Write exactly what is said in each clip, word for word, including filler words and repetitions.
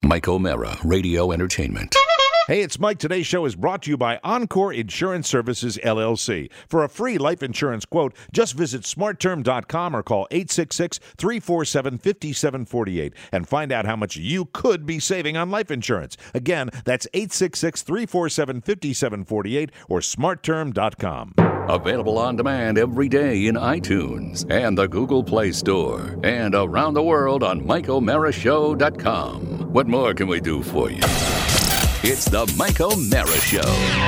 Mike O'Mara, Radio Entertainment. Hey, it's Mike. Today's show is brought to you by Encore Insurance Services, L L C. For a free life insurance quote, just visit smart term dot com or call eight six six, three four seven, five seven four eight and find out how much you could be saving on life insurance. Again, that's eight six six, three four seven, five seven four eight or smart term dot com. Available on demand every day in iTunes and the Google Play Store and around the world on Mike O'Mara Show dot com. What more can we do for you? It's the Mike O'Mara Show.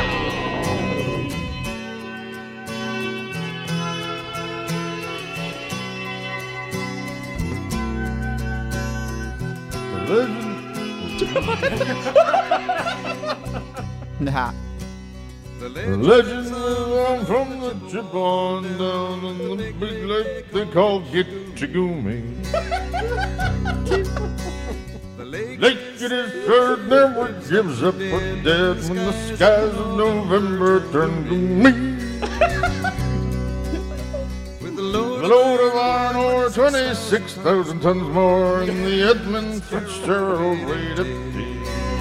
Nah. The legend I'm from the chip on down on the big lake they call Gitchagumi. Lake it is heard never gives up for dead when the skies of November turn gloomy. With a load of iron ore, twenty-six thousand tons more, and the Edmund Fitzgerald weighed at sea.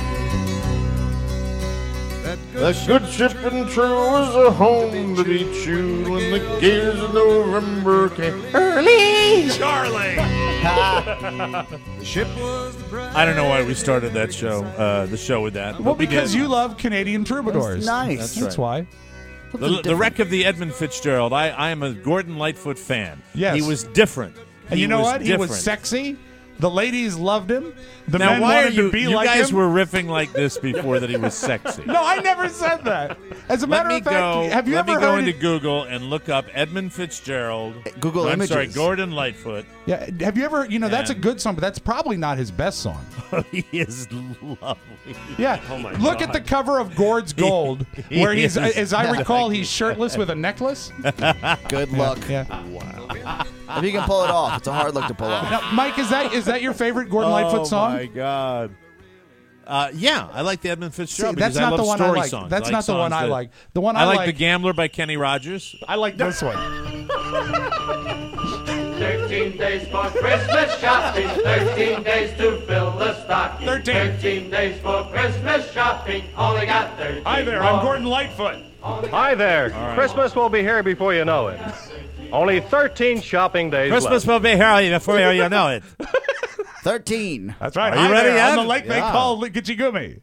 That good ship and true was a home to be chewed when the gears of November came early. Charlie! The ship was the prize. I don't know why we started that show, uh, the show with that. Well, but we because did. you love Canadian troubadours. That's nice. That's, That's why. The, the wreck of the Edmund Fitzgerald. I, I am a Gordon Lightfoot fan. Yes. He was different. And He you know was what? Different. He was sexy. The ladies loved him. The Now, men why wanted are you? to be You like guys him. were riffing like this before that he was sexy. No, I never said that. As a Let matter me of fact, go. have you let ever me go heard into it- Google and look up Edmund Fitzgerald. Google I'm Images. sorry, Gordon Lightfoot. Yeah, have you ever? You know, that's a Yeah. good song, but that's probably not his best song. He is lovely. Yeah, Oh my look God. at the cover of Gord's Gold, He where he's, is. as I recall, he's shirtless with a necklace. Good luck. Yeah. If you can pull it off, it's a hard look to pull off. Now, Mike, is that is that your favorite Gordon Lightfoot song? Oh my God. Uh, yeah, I like the Edmund See, Fitzgerald that's because I not love the one I story like. songs. That's I like not the one songs I that- like. The one I, I like like The Gambler by Kenny Rogers. I like this one. Thirteen days for Christmas shopping, thirteen days to fill the stocking. Thirteen. Thirteen days for Christmas shopping, only got thirteen. Hi there, more. I'm Gordon Lightfoot. Hi there. Christmas will be here before you know it. Only thirteen shopping days Christmas left. will be here before you know it. Thirteen. That's right. Are you Hi ready there, yet? on the lake they Yeah. call Gitchigumi.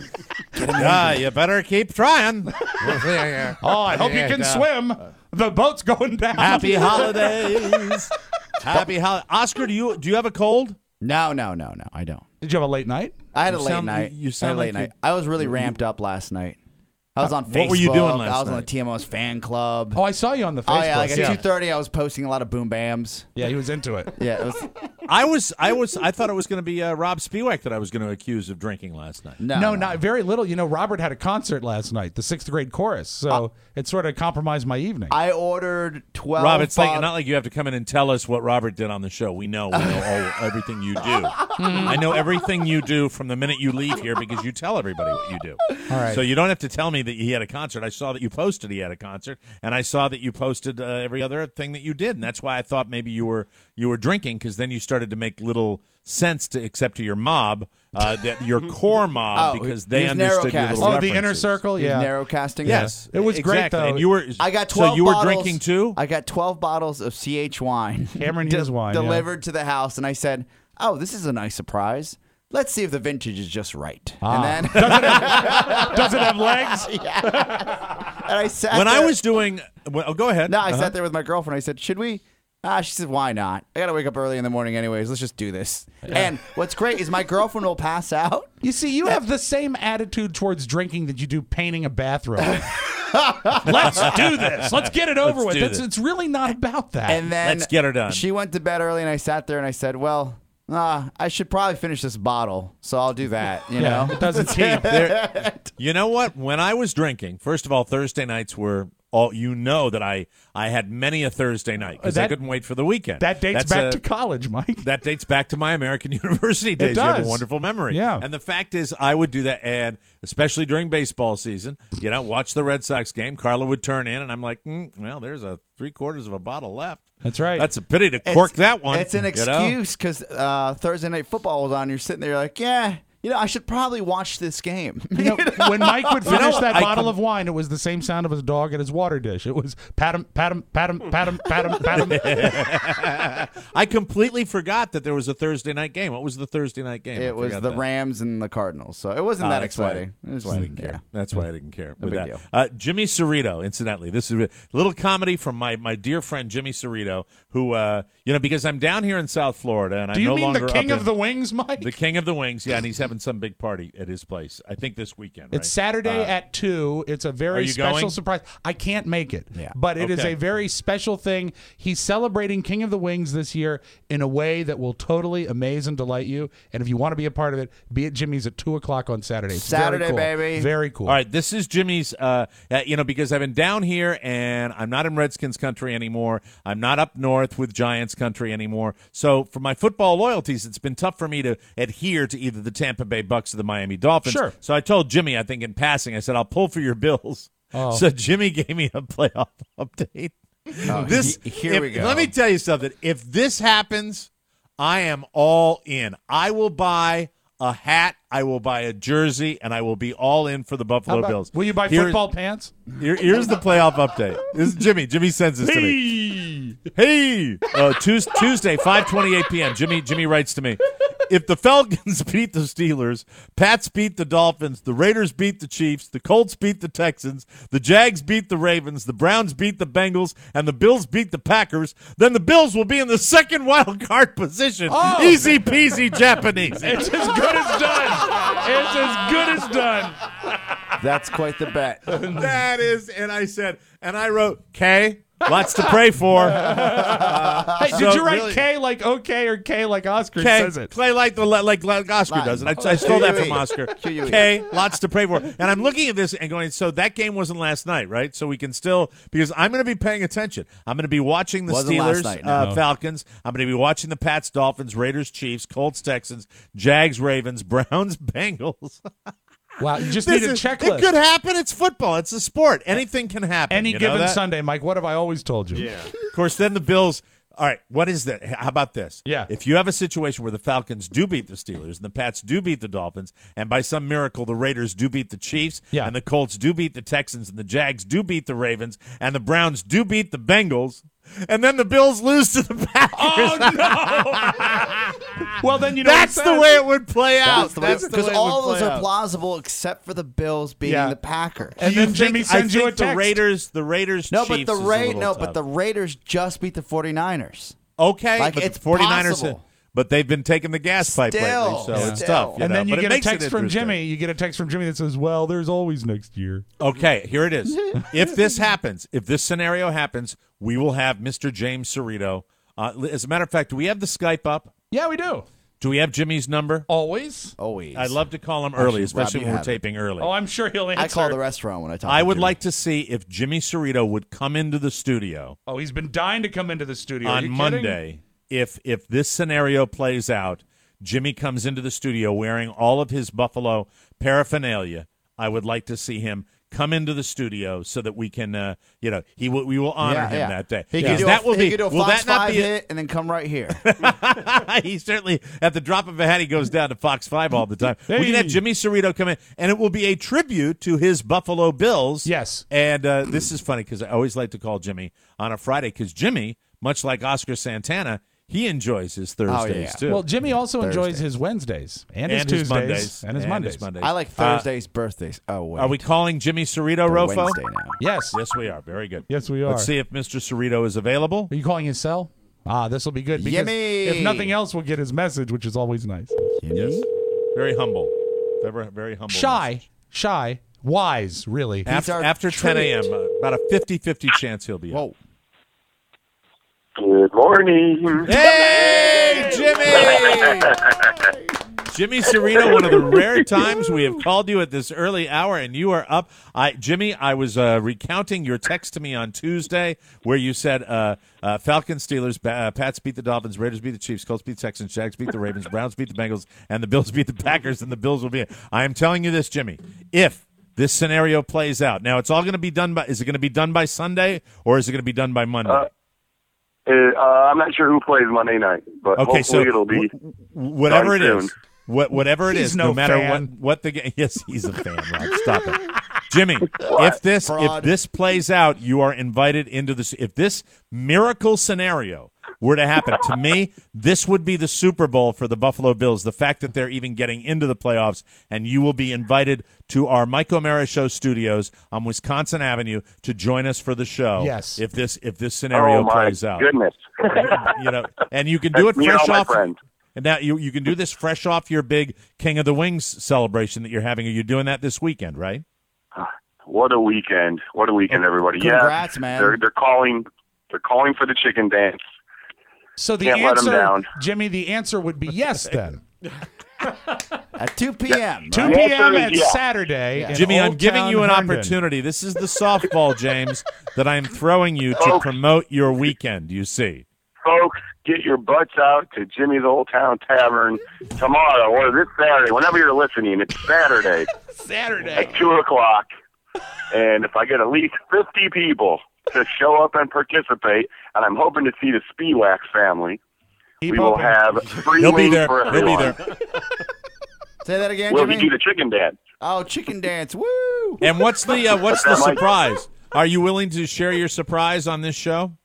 Yeah, you better keep trying. Oh, I hope you can swim. The boat's going down. Happy holidays. Happy holidays. Oscar, do you do you have a cold? No, no, no, no. I don't. Did you have a late night? I had a You late sound- night. you- you I had sound a late like you- night. I was really ramped up last night. I was on Facebook. What were you doing last I was on the night? T M O's fan club. Oh, I saw you on the Facebook. Oh yeah, like at yeah. two thirty, I was posting a lot of boom bams. Yeah, he was into it. Yeah, it was. I was I was I thought it was going to be uh, Rob Spiewak that I was going to accuse of drinking last night. No, No, not very little. You know, Robert had a concert last night, the sixth grade chorus, so it sort of compromised my evening. I ordered twelve. Rob, it's like bot- not like you have to come in and tell us what Robert did on the show. We know, we know all, everything you do. I know everything you do from the minute you leave here because you tell everybody what you do. All right. So you don't have to tell me that he had a concert. I saw that you posted he had a concert, and I saw that you posted uh, every other thing that you did, and that's why I thought maybe you were you were drinking because then you started to make little sense to except to your mob, uh, that your core mob Oh, because he they was understood your narrowcasting. little oh, the inner references. circle, He's yeah. narrow casting. Yes, It was great, exactly. though. And you were I got twelve. So you were bottles- drinking too. I got twelve bottles of C H wine. Cameron de- Hughes wine, yeah. delivered to the house, and I said, "Oh, this is a nice surprise. Let's see if the vintage is just right." Ah. And then, Does it have legs? and I sat When I there- was doing, well, oh, go ahead. no, I Uh-huh. sat there with my girlfriend. I said, "Should we?" Ah, she said, "Why not? I gotta wake up early in the morning, anyways. Let's just do this." And what's great is my girlfriend will pass out. You see, you have the same attitude towards drinking that you do painting a bathroom. Let's do this. Let's get it over Let's with. do It's, this. it's really not about that. And then Let's get her done. She went to bed early, and I sat there and I said, "Well, uh, I should probably finish this bottle, so I'll do that." You yeah, know, it doesn't keep. There- you know what? When I was drinking, first of all, Thursday nights were all. You know that I I had many a Thursday night because I That- couldn't wait for the weekend. That dates That's back a- to college, Mike. That dates back to my American University days. You have does. a wonderful memory. Yeah. And the fact is, I would do that, and especially during baseball season, you know, watch the Red Sox game. Carla would turn in, and I'm like, mm, well, there's a three quarters of a bottle left. That's right. That's a pity to cork It's- that one. It's an you know? excuse because uh, Thursday night football was on. You're sitting there, you're like, "Yeah, you know, I should probably watch this game. You know, when Mike would finish know, that I bottle com- of wine, it was the same sound of his dog at his water dish. It was pat him, pat him, pat him, pat him, pat him, pat him. I completely forgot that there was a Thursday night game. What was the Thursday night game? I It was forgot the that. Rams and the Cardinals, so it wasn't Oh, that that's why- exciting. It was That's why I like, didn't care. yeah. That's why I didn't care. with big that. deal. Uh, Jimmy Cerrito, incidentally, this is a little comedy from my, my dear friend Jimmy Cerrito, who uh, you know, because I'm down here in South Florida, and Do I'm you no mean longer the king up of in- the wings, Mike? the king of the wings, yeah, and he's having some big party at his place. I think this weekend. Right? It's Saturday Uh, at two. It's a very Are you special going? surprise. I can't make it, Yeah. but it is Okay. a very special thing. He's celebrating King of the Wings this year in a way that will totally amaze and delight you. And if you want to be a part of it, be at Jimmy's at two o'clock on Saturday. It's very Saturday, cool. baby. Very cool. All right, this is Jimmy's, uh, uh, you know, because I've been down here and I'm not in Redskins country anymore. I'm not up north with Giants country anymore. So for my football loyalties, it's been tough for me to adhere to either the Tampa Bay Bucks or the Miami Dolphins. Sure. So I told Jimmy, I think in passing, I said, I'll pull for your Bills. Oh. So Jimmy gave me a playoff update. this he- here if- we go. Let me tell you something. If this happens, I am all in. I will buy a hat, I will buy a jersey, and I will be all in for the How Buffalo about- Bills. Will you buy Here's- football pants? Here, here's the playoff update. This is Jimmy. Jimmy sends this to me. Hey, uh, Tues- Tuesday, five twenty-eight p.m. Jimmy Jimmy writes to me. If the Falcons beat the Steelers, Pats beat the Dolphins, the Raiders beat the Chiefs, the Colts beat the Texans, the Jags beat the Ravens, the Browns beat the Bengals, and the Bills beat the Packers, then the Bills will be in the second wild card position. Oh. Easy peasy Japanese. It's as good as done. It's as good as done. That's quite the bet. That is, and I said, and I wrote, K, lots to pray for. Hey, did So you write really- K like okay or K like Oscar K, says it? Clay like the like, like Oscar Line. does, and I, I stole that from Q U E. Oscar. Q U E. K, lots to pray for. And I'm looking at this and going, so that game wasn't last night, right? So we can still, because I'm going to be paying attention. I'm going to be watching the Wasn't last Steelers, night, uh, no. Falcons. I'm going to be watching the Pats, Dolphins, Raiders, Chiefs, Colts, Texans, Jags, Ravens, Browns, Bengals. Wow, you just This need a is- checklist. It could happen. It's football. It's a sport. Anything can happen. Any you know given that? Sunday, Mike. What have I always told you? Yeah. Of course, then the Bills. All right, what is that? How about this? Yeah. If you have a situation where the Falcons do beat the Steelers and the Pats do beat the Dolphins, and by some miracle the Raiders do beat the Chiefs, Yeah. and the Colts do beat the Texans, and the Jags do beat the Ravens, and the Browns do beat the Bengals, and then the Bills lose to the Packers. Oh no! Well, then you know That's what the says? way it would play out. That's the way, That's the because way it all would those play are out. plausible except for the Bills beating Yeah. the Packers. And Do you then Jimmy think- sends I you a think the text. Raiders, the Raiders, no, Chiefs but the is a Ra- little no, tough. but the Raiders just beat the 49ers. Okay, Like, but it's the 49ers, possible. but they've been taking the gas pipe lately, Still, so yeah. it's Still. tough. You And know, then you but it get a makes it text from interesting. Jimmy. You get a text from Jimmy that says, "Well, there's always next year." Okay, here it is. If this happens, if this scenario happens, we will have Mister James Cerrito. Uh, as a matter of fact, do we have the Skype up? Yeah, we do. Do we have Jimmy's number? Always. Always. I'd love to call him early, Actually, especially Rob, when you we're have it. taping early. Oh, I'm sure he'll answer. I call the restaurant when I talk. I to would Jimmy. like to see if Jimmy Cerrito would come into the studio Oh, he's been dying to come into the studio. Are on you kidding? Monday. If if this scenario plays out, Jimmy comes into the studio wearing all of his Buffalo paraphernalia. I would like to see him come into the studio so that we can, uh, you know, he will, we will honor Yeah, him yeah. that day. He Because could do that a, will he be. could do a Will Fox that not five be? A, hit and then come right here. he certainly, at the drop of a hat, he goes down to Fox five all the time. We can have Hey. Jimmy Cerrito come in, and it will be a tribute to his Buffalo Bills. Yes. And uh, this is funny because I always like to call Jimmy on a Friday because Jimmy, much like Oscar Santana, he enjoys his Thursdays yeah. too. Well, Jimmy also enjoys Thursday. his Wednesdays and, and his his Tuesdays Mondays and his Mondays. I like Thursdays, birthdays. Oh, wait. Are we calling Jimmy Cerrito, They're Rofo? Wednesday now. Yes. Yes, we are. Very good. Yes, we are. Let's see if Mister Cerrito is available. Are you calling his cell? Ah, this will be good because Yummy. if nothing else, we'll get his message, which is always nice. Yes. Very humble. Very, very humble. Shy, message. shy, wise, really. After, our after ten a.m., treat. uh, about a fifty-fifty chance he'll be up. Whoa. Good morning. Hey, Jimmy! Jimmy Cerrito, one of the rare times we have called you at this early hour, and you are up. I, Jimmy, I was uh, recounting your text to me on Tuesday where you said uh, uh, Falcons, Steelers, ba- uh, Pats beat the Dolphins, Raiders beat the Chiefs, Colts beat the Texans, Jags beat the Ravens, Browns beat the Bengals, and the Bills beat the Packers, and the Bills will be in. I am telling you this, Jimmy, if this scenario plays out, now it's all going to be done by, is it going to be done by Sunday, or is it going to be done by Monday? Uh, Uh, I'm not sure who plays Monday night, but Okay, hopefully so it'll be w- whatever it done is, soon. what whatever it He's is, no no matter fan. what what the game. Yes, he's a fan. Rob, stop it, Jimmy. What? If this Fraud. if this plays out, you are invited into this. If this miracle scenario were to happen, to me, this would be the Super Bowl for the Buffalo Bills. The fact that they're even getting into the playoffs, and you will be invited to our Mike O'Mara Show studios on Wisconsin Avenue to join us for the show. Yes. If this if this scenario Oh, my plays out, goodness. you know, and you can do it Me and fresh all my off. friends. And now you you can do this fresh off your big King of the Wings celebration that you're having. Are you doing that this weekend, right? What a weekend! What a weekend, everybody! Congrats, yeah, man. They're they're calling. They're calling for the chicken dance. So the Can't let 'em answer, down. Jimmy, the answer would be yes then. At two p.m. two right? p.m. answer at is yes. Saturday. in Jimmy, I'm Old giving Town you an Herndon. opportunity. This is the softball, James, that I'm throwing you to Folks. promote your weekend. You see, Folks, get your butts out to Jimmy's Old Town Tavern tomorrow or this Saturday, whenever you're listening. It's Saturday Saturday. at two o'clock, and if I get at least fifty people to show up and participate, and I'm hoping to see the Spiewak family, Keep we will open. have free he'll be wings there. for He'll be everyone. there. Say that again, Will Jimmy. he do the chicken dance? Oh, chicken dance. Woo! And what's the uh, what's the That might- surprise? Are you willing to share your surprise on this show?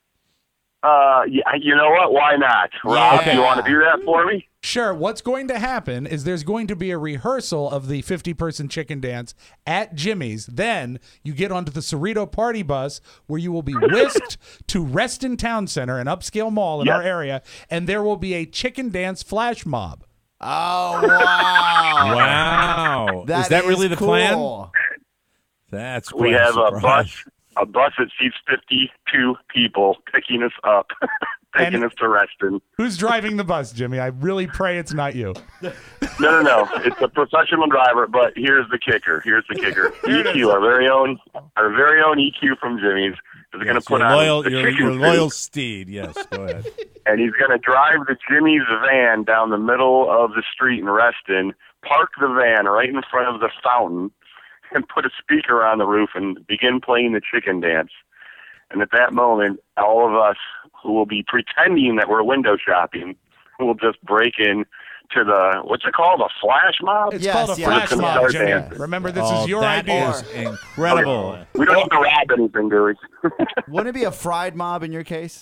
Uh, yeah, you know what? Why not? Rob, Yeah. you want to do that for me? Sure. What's going to happen is there's going to be a rehearsal of the fifty-person chicken dance at Jimmy's. Then you get onto the Cerrito party bus where you will be whisked to Reston Town Center, an upscale mall in Yes. our area, and there will be a chicken dance flash mob. Oh, wow. Wow, That is that really is the plan? cool. That's We quite have a surprise. bus, a bus that seats fifty-two people picking us up, taking And- us to Reston. Who's driving the bus, Jimmy? I really pray it's not you. No, no, no. It's a professional driver, but here's the kicker. Here's the kicker. Here it E Q, is. our very own, our very own E Q from Jimmy's, is going to put your on loyal, the your, chicken your suit, loyal steed. Yes, go ahead. and he's going to drive the Jimmy's van down the middle of the street in Reston, park the van right in front of the fountain, and put a speaker on the roof and begin playing the chicken dance. And at that moment, all of us who will be pretending that we're window shopping will just break in to the, what's it called, a flash mob? It's Yes, called a yes. flash We're mob, gonna Jimmy. start dancing. Remember, this Oh, is your that idea. is incredible. We don't have to rob anything, do we? Wouldn't it be a fried mob in your case?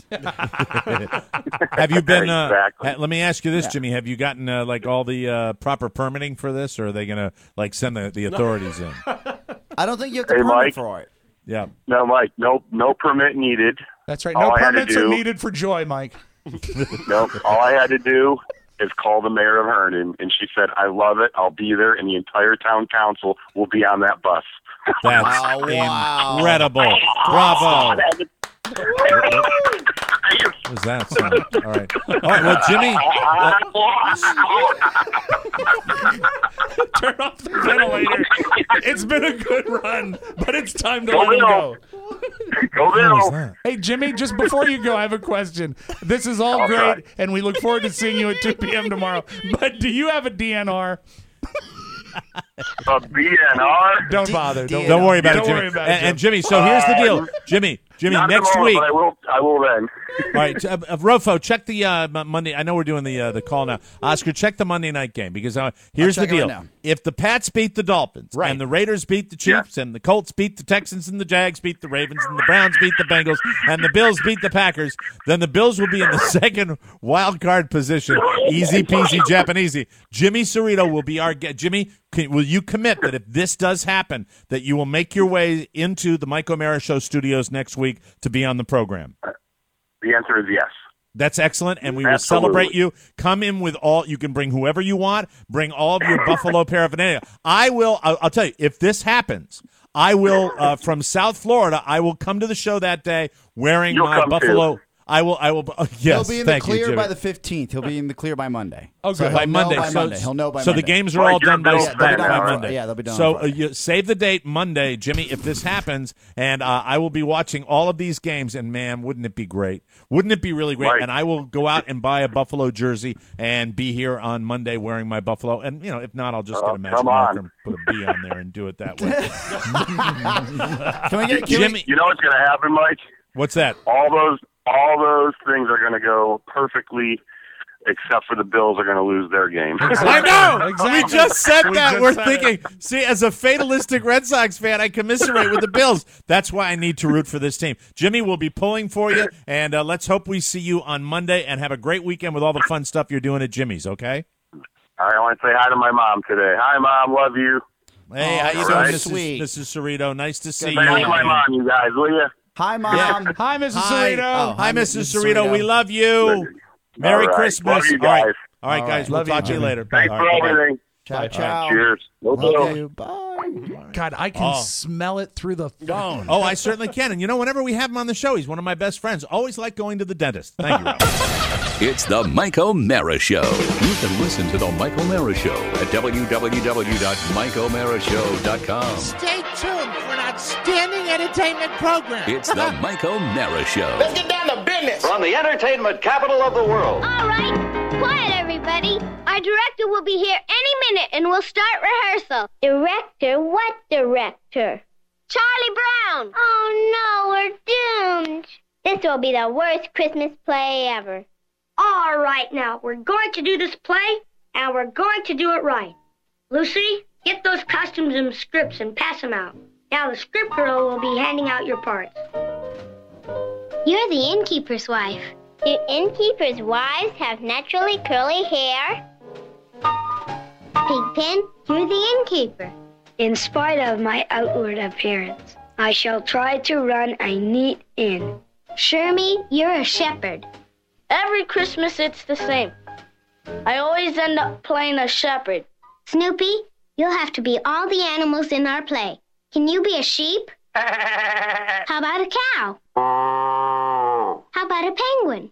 Have you been? Uh, Exactly. ha- let me ask you this, Jimmy. Have you gotten uh, like all the uh, proper permitting for this, or are they gonna like send the, the authorities in? I don't think you have to Hey, permit Mike. for it. Yeah. No, Mike, no, no permit needed. That's right. All No I had to permits are do- needed for joy, Mike. No, all I had to do is call the mayor of Herndon, and she said, I love it. I'll be there, and the entire town council will be on that bus. That's Oh, wow. incredible. Bravo. Thank What was that sound? All right. All right. Well, Jimmy. Turn off the ventilator. It's been a good run, but it's time to let him go. Go What was Bill. that? Hey, Jimmy, just before you go, I have a question. This is all Okay. great, and we look forward to seeing you at two p.m. tomorrow. But do you have a D N R? A B N R? Don't bother. D- Don't, D- Don't worry about Don't it, Jimmy. worry about it, and, and Jim. Jimmy, so here's the deal, Jimmy. Jimmy, Not next tomorrow, week. But I will, I will then. All right, uh, uh, Rofo, check the uh, Mo- Monday. I know we're doing the uh, the call now. Oscar, check the Monday night game because uh, here's the check it right deal: now. if the Pats beat the Dolphins, Right. and the Raiders beat the Chiefs, and the Colts beat the Texans, and the Jags beat the Ravens, and the Browns beat the Bengals, and the Bills beat the Packers, then the Bills will be in the second wild card position. Easy peasy Japanesey. Jimmy Cerrito will be our guest. Jimmy, can, will you commit that if this does happen, that you will make your way into the Mike O'Mara Show studios next week to be on the program? The answer is yes. That's excellent, and we will Absolutely. celebrate you. Come in with all. You can bring whoever you want. Bring all of your Buffalo paraphernalia. I will. I'll, I'll tell you if this happens. I will uh, from South Florida. I will come to the show that day wearing You'll my come Buffalo. too. I will. I will. Uh, yes. He'll be in the thank you, clear Jimmy. by the fifteenth. He'll be in the clear by Monday. Oh, So good. he'll by know Monday. By so, Monday. He'll know by so Monday. the games are Mike, all you're done by, Bill's Yeah, by, they'll be by done on Monday. Friday. Yeah, they'll be done So on uh, Friday. you save the date Monday, Jimmy. If this happens, and uh, I will be watching all of these games, and man, wouldn't it be great? Wouldn't it be really great? Right. And I will go out and buy a Buffalo jersey and be here on Monday wearing my Buffalo. And you know, if not, I'll just Oh, get a magic come marker on. and put a B on there and do it that way. Can we get can Jimmy, You know what's going to happen, Mike? what's that? All those, all those things are going to go perfectly except for the Bills are going to lose their game. I know. Exactly. We just said We that. just We're said thinking, see, as a fatalistic Red Sox fan, I commiserate with the Bills. That's why I need to root for this team. Jimmy will be pulling for you, and uh, let's hope we see you on Monday and have a great weekend with all the fun stuff you're doing at Jimmy's, okay? All right, I want to say hi to my mom today. Hi, Mom. Love you. Hey, how you so doing, sweet. Missus Missus Cerrito? Nice to see Say hi you. to my mom, you guys, will you? Hi, Mom. Hi, Missus Hi. Cerrito. Oh, Hi, Missus Missus Cerrito. Cerrito. We love you. Merry All right. Christmas. Love you All right, guys. all right, All guys. right. We'll Love you, talk to you Jimmy. later. Thanks All for right, bye-bye. everything. Ciao, ciao. Cheers. No Love Bills. you. Bye. God, I can Oh. smell it through the phone. Oh, I certainly can. And you know, whenever we have him on the show, he's one of my best friends. Always like going to the dentist. Thank you, Rob. It's the Mike O'Mara Show. You can listen to the Mike O'Mara Show at w w w dot mike o'mara show dot com. Stay tuned for an outstanding entertainment program. It's the Mike O'Mara Show. Let's get down to business. From the entertainment capital of the world. All right, quiet everybody. Our director will be here any minute and we'll start rehearsal. Director? What director? Charlie Brown. Oh no, we're doomed. This will be the worst Christmas play ever. All right now, we're going to do this play and we're going to do it right. Lucy, get those costumes and scripts and pass them out. Now the script girl will be handing out your parts. You're the innkeeper's wife. Do innkeepers' wives have naturally curly hair? Pigpen, you're the innkeeper. In spite of my outward appearance, I shall try to run a neat inn. Shermie, you're a shepherd. Every Christmas it's the same. I always end up playing a shepherd. Snoopy, you'll have to be all the animals in our play. Can you be a sheep? How about a cow? How about a penguin?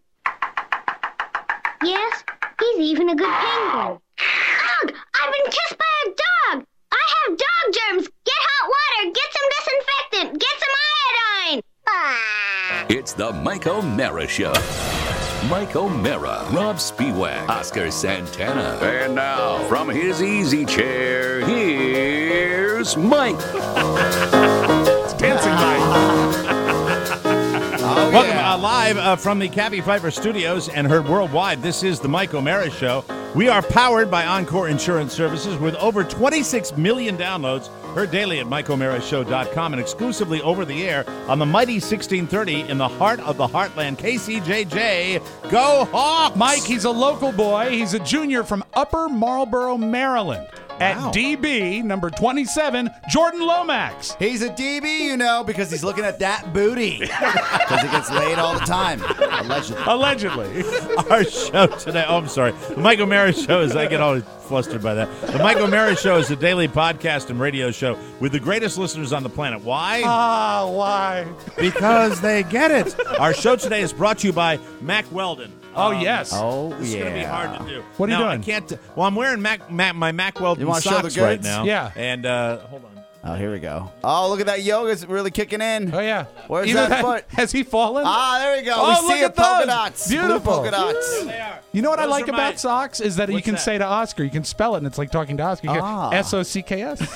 Yes, he's even a good penguin. Ugh! I've been kissed by a dog! I have dog germs! Get hot water! Get some disinfectant! Get some iodine! Ah. It's the Mike O'Mara Show. Mike O'Mara, Rob Spiewak, Oscar Santana. And now, from his easy chair, here's Mike. It's Dancing Mike. Oh, Welcome yeah. uh, live uh, from the Cabby Pfeiffer Studios and heard worldwide. This is the Mike O'Mara Show. We are powered by Encore Insurance Services with over twenty-six million downloads. Heard daily at mike o'mara show dot com and exclusively over the air on the mighty sixteen thirty in the heart of the heartland. K C J J, go Hawks! Mike, he's a local boy. He's a junior from Upper Marlboro, Maryland. Wow. At D B, number twenty-seven, Jordan Lomax. He's a D B, you know, because he's looking at that booty. Because he gets laid all the time. Allegedly. Allegedly. Our show today. Oh, I'm sorry. The Mike O'Mara Show is, I get all flustered by that. The Mike O'Mara Show is a daily podcast and radio show with the greatest listeners on the planet. Why? Ah, why? Because they get it. Our show today is brought to you by Mack Weldon. Oh, Um, yes. Oh, This is yeah. going to be hard to do. What are you Now, doing? I can't. T- well, I'm wearing Mac, Mac, my Mack Weldon You wanna show socks the right goods? now. Yeah. And uh, hold on. Oh, here we go. Oh, look at that yoga's really kicking in. Oh, yeah. Where's Either that foot? Has he fallen? Ah, there we go. Oh, we look see it. at Polka those. dots. Blue Beautiful. polka dots. They are. You know what I Those like are my- about socks is that you What's can that? say to Oscar, you can spell it, and it's like talking to Oscar. You Ah. S O C K S.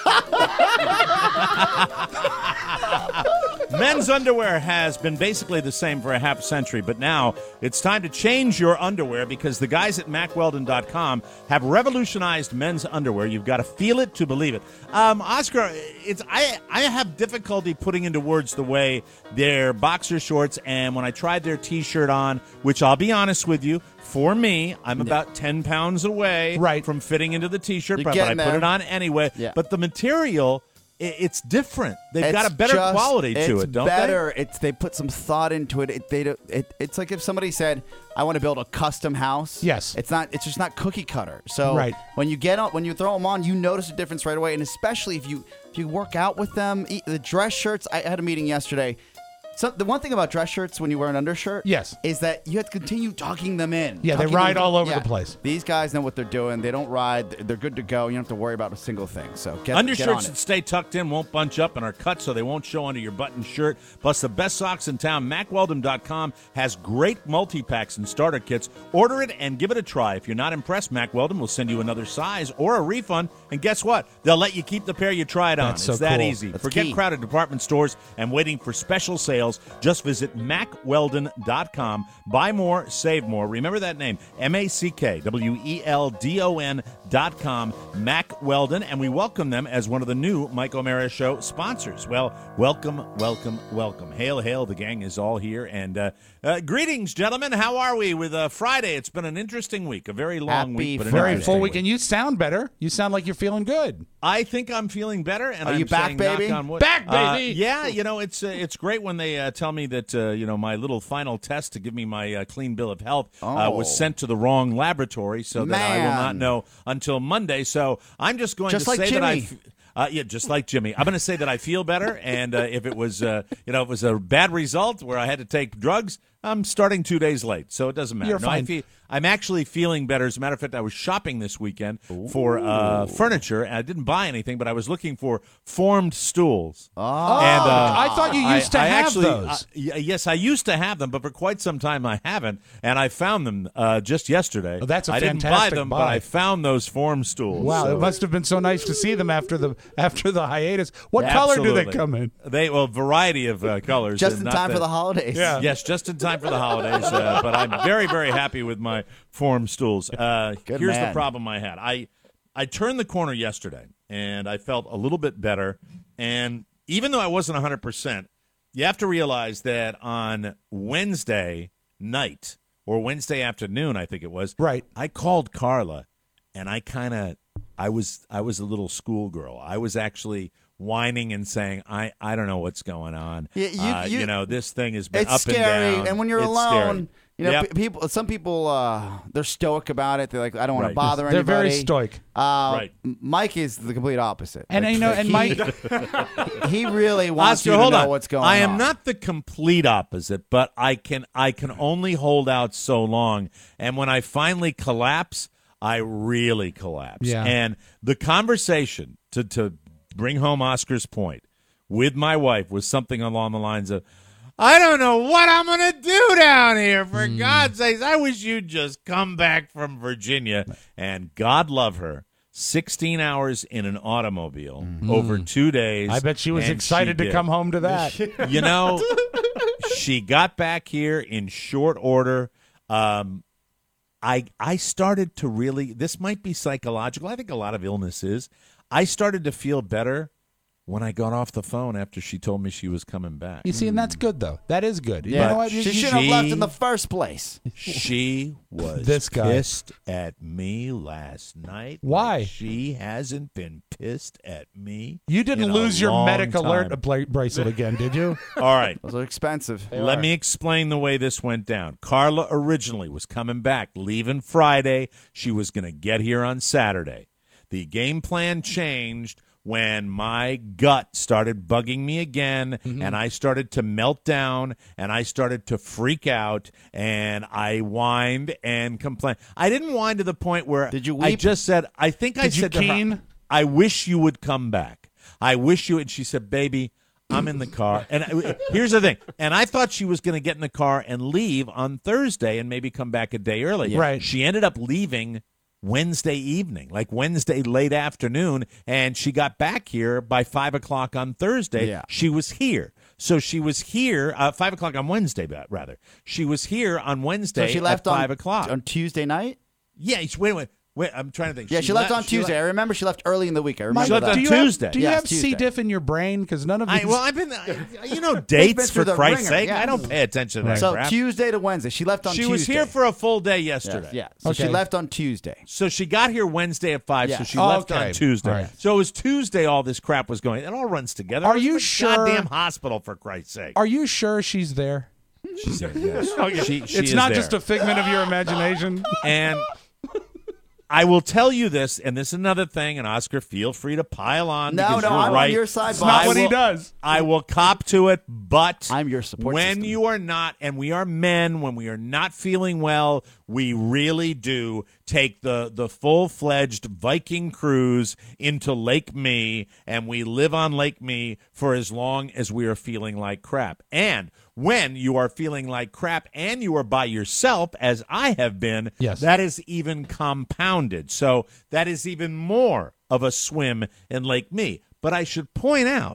Men's underwear has been basically the same for a half century, but now it's time to change your underwear because the guys at mack weldon dot com have revolutionized men's underwear. You've got to feel it to believe it. Um, Oscar, it's I, I have difficulty putting into words the way their boxer shorts and when I tried their T-shirt on, which I'll be honest with you, for me, I'm about ten pounds away Right. from fitting into the T-shirt, You're but, but I getting put there. it on anyway. Yeah. But the material, i- it's different. They've It's got a better just- quality to it's it, don't better. It's they put some thought into it. It they don't, it it's like if somebody said, "I want to build a custom house." Yes. It's not. It's just not cookie cutter. So Right. when you get on, when you throw them on, you notice a difference right away. And especially if you if you work out with them, e- the dress shirts. I had a meeting yesterday. So the one thing about dress shirts when you wear an undershirt, Yes. is that you have to continue tucking them in. Yeah, they Tucking ride them- all over yeah. the place. These guys know what they're doing. They don't ride. They're good to go. You don't have to worry about a single thing. So get, get on Undershirts it. that stay tucked in won't bunch up and are cut so they won't show under your button shirt. Plus, the best socks in town, mack weldon dot com has great multi-packs and starter kits. Order it and give it a try. If you're not impressed, Mack Weldon will send you another size or a refund. And guess what? They'll let you keep the pair you tried on. That's so it's that cool. easy. That's Forget key. crowded department stores and waiting for special sales. details. Just visit mack weldon dot com. Buy more, save more. Remember that name, M A C K W E L D O N dot com, Mack Weldon, and we welcome them as one of the new Mike O'Mara Show sponsors. Well, welcome, welcome, welcome. Hail, hail, the gang is all here. And uh, uh, greetings, gentlemen. How are we with uh, Friday? It's been an interesting week, a very long Happy week, but an Very interesting full week, and you sound better. You sound like you're feeling good. I think I'm feeling better, and Are I'm you back, saying, baby? knock on wood. Back, Uh, baby! yeah, you know it's uh, it's great when they uh, tell me that uh, you know my little final test to give me my uh, clean bill of health uh, Oh. was sent to the wrong laboratory, so that I will not Man. know until Monday. So I'm just going Just to like say that I. Jimmy. f- Uh, yeah, just like Jimmy. I'm going to say that I feel better, and uh, if it was, uh, you know, it was a bad result where I had to take drugs, I'm starting two days late, so it doesn't matter. You're no, I fine. feel, I'm actually feeling better. As a matter of fact, I was shopping this weekend for uh, furniture, and I didn't buy anything, but I was looking for formed stools. Oh, And, uh, I thought you used to I have actually, those. uh, y- yes, I used to have them, but for quite some time I haven't, and I found them uh, just yesterday. Oh, that's a I didn't buy fantastic them, buy. but I found those form stools. Wow, so- it must have been so nice to see them after the after the hiatus. What color do they Absolutely. come in? They well, variety of uh, colors. just and in not time for the holidays. Yeah. Yes, just in time for the holidays. Uh, but I'm very, very happy with my form stools. Uh, Good here's the man. problem I had. I I turned the corner yesterday, and I felt a little bit better. And even though I wasn't one hundred percent, you have to realize that on Wednesday night or Wednesday afternoon, I think it was, Right. I called Carla, and I kind of, I was, I was a little schoolgirl. I was actually whining and saying, I, I don't know what's going on. Yeah, you- uh, you- know, this thing has been It's up scary, and down. when you're It's alone, scary. you know, Yep. pe- people. Some people, uh, they're stoic about it. They're like, I don't want Right. to bother They're anybody. very stoic. Uh, Right. M- Mike is the complete opposite. And, Like, you know, like, and he, Mike, he really wants Oscar, you to hold know on. what's going I on. am not the complete opposite, but I can I can only hold out so long. And when I finally collapse, I really collapse. Yeah. And the conversation to to bring home Oscar's point with my wife was something along the lines of, I don't know what I'm going to do down here. For God's sakes, I wish you'd just come back from Virginia. And God love her. sixteen hours in an automobile over two days. I bet she was and excited she to did. come home to that. You know, she got back here in short order. Um, I I started to really, this might be psychological. I think a lot of illness is. I started to feel better when I got off the phone after she told me she was coming back. You see, and that's good though. That is good. You Yeah. know what? You- She you- should have left she- in the first place. She was This guy. pissed at me last night. Why? like she hasn't been pissed at me. You didn't in a lose your long medic time. alert bla- bracelet again, did you? All right. Those are expensive. Let me explain the way this went down. Carla originally was coming back, leaving Friday. She was going to get here on Saturday. The game plan changed when my gut started bugging me again, Mm-hmm. and I started to melt down, and I started to freak out, and I whined and complained. I didn't whine to the point where Did you I weep? just said, I think I Did you said to her, keen? I wish you would come back. I wish you. And she said, baby, I'm in the car. And I- here's the thing. And I thought she was going to get in the car and leave on Thursday and maybe come back a day early. Right. She ended up leaving Wednesday evening, like Wednesday late afternoon, and she got back here by five o'clock on Thursday. Yeah. She was here. So she was here, uh, five o'clock on Wednesday, rather. She was here on Wednesday So she left at on five o'clock. on Tuesday night. yeah, wait, wait, wait. I'm trying to think. Yeah, she, left on she Tuesday. I remember she left early in the week. I remember She left that. on do you have- Tuesday. do you Yes, have Tuesday. C. diff in your brain? Because none of I, these. well, I've been, I, you know, been dates through for the Christ's ringer, sake. yeah. I don't pay attention to that So crap. Tuesday to Wednesday. She left on she Tuesday. was here for a full day Yes, yesterday. yeah. So she Okay. left on Tuesday. So she got here Wednesday at five. So Yes. she Oh, left okay. on Tuesday. All right. So it was Tuesday. All this crap was going. It all runs together. Are I was you in a sure- Goddamn hospital, for Christ's sake. Are you sure she's there? She said yes. She, she it's is not there. just a figment of your imagination. And I will tell you this, and this is another thing, and Oscar, feel free to pile on. No, because no, you're I'm on right. your side, It's boss. not I what he will- does. I will cop to it, but I'm your support when system. you are not, and we are men, when we are not feeling well, we really do take the, the full-fledged Viking cruise into Lake Me, and we live on Lake Me for as long as we are feeling like crap. And when you are feeling like crap and you are by yourself, as I have been, Yes. that is even compounded. So that is even more of a swim in Lake Me. But I should point out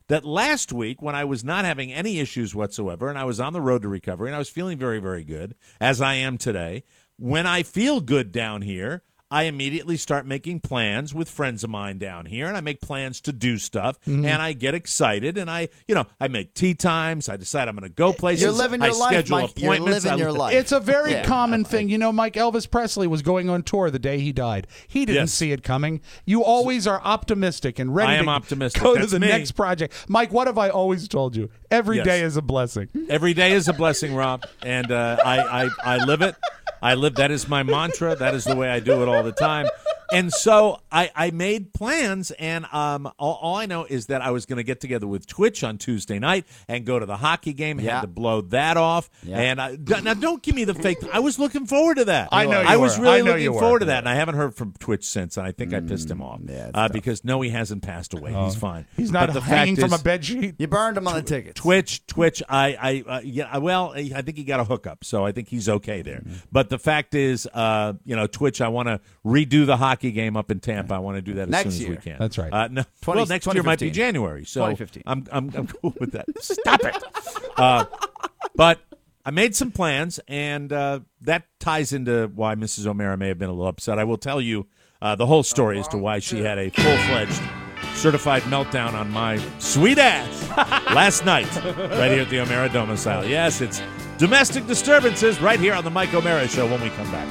that last week when I was not having any issues whatsoever and I was on the road to recovery and I was feeling very, very good, as I am today, when I feel good down here, I immediately start making plans with friends of mine down here, and I make plans to do stuff, Mm-hmm. and I get excited, and I, you know, I make tea times. I decide I'm going to go places. You're living your I life, schedule Mike. You're appointments. living I- your life. It's a very Yeah. common thing. You know, Mike, Elvis Presley was going on tour the day he died. He didn't Yes. see it coming. You always are optimistic and ready I am to optimistic. go That's to the me. next project. Mike, what have I always told you? Every Yes. day is a blessing. Every day is a blessing, Rob, and uh, I, I I live it. I live. That is my mantra. That is the way I do it all the time. And so I, I made plans, and um, all, all I know is that I was going to get together with Twitch on Tuesday night and go to the hockey game. Yeah. Had to blow that off. Yeah. And I, d- now, don't give me the fake. I was looking forward to that. I know you I was were. really I know you looking were. forward to that, and I haven't heard from Twitch since. And I think I pissed him off yeah, it's uh, tough. because no, he hasn't passed away. He's fine. He's not But the hanging fact from is, a bed sheet. You burned him on the tickets. Twitch, Twitch. I, I, uh, yeah. Well, I think he got a hookup, so I think he's okay there. But the fact is, uh, you know, Twitch. I want to redo the hockey game up in Tampa. I want to do that as Next soon year. as we can. That's right. Uh, no, twenty well, next year might be twenty fifteen. January, so twenty fifteen. I'm, I'm, I'm cool with that. Stop it. Uh, but I made some plans, and uh, that ties into why Missus O'Mara may have been a little upset. I will tell you uh, the whole story as to why she had a full-fledged certified meltdown on my sweet ass last night right here at the O'Mara domicile. Yes, it's domestic disturbances right here on the Mike O'Mara Show when we come back.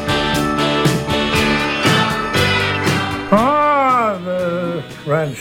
Ah, the French.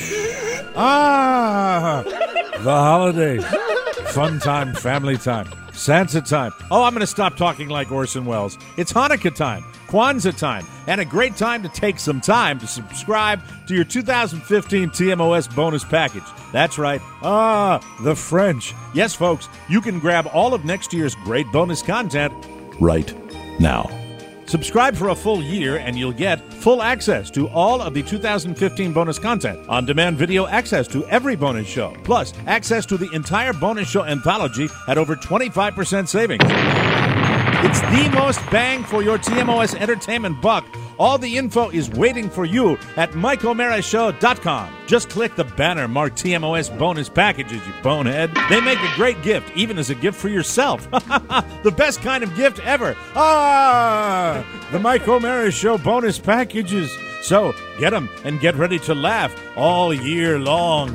Ah, the holidays. Fun time, family time, Santa time. Oh, I'm going to stop talking like Orson Welles. It's Hanukkah time, Kwanzaa time, and a great time to take some time to subscribe to your two thousand fifteen T M O S bonus package. That's right. Ah, the French. Yes, folks, you can grab all of next year's great bonus content right now. Subscribe for a full year and you'll get full access to all of the two thousand fifteen bonus content, on-demand video access to every bonus show, plus access to the entire bonus show anthology at over twenty-five percent savings. It's the most bang for your T M O S entertainment buck. All the info is waiting for you at Mike O'Mara Show dot com. Just click the banner marked T M O S bonus packages, you bonehead. They make a great gift, even as a gift for yourself. The best kind of gift ever. Ah, the Mike O'Mara Show bonus packages. So get them and get ready to laugh all year long.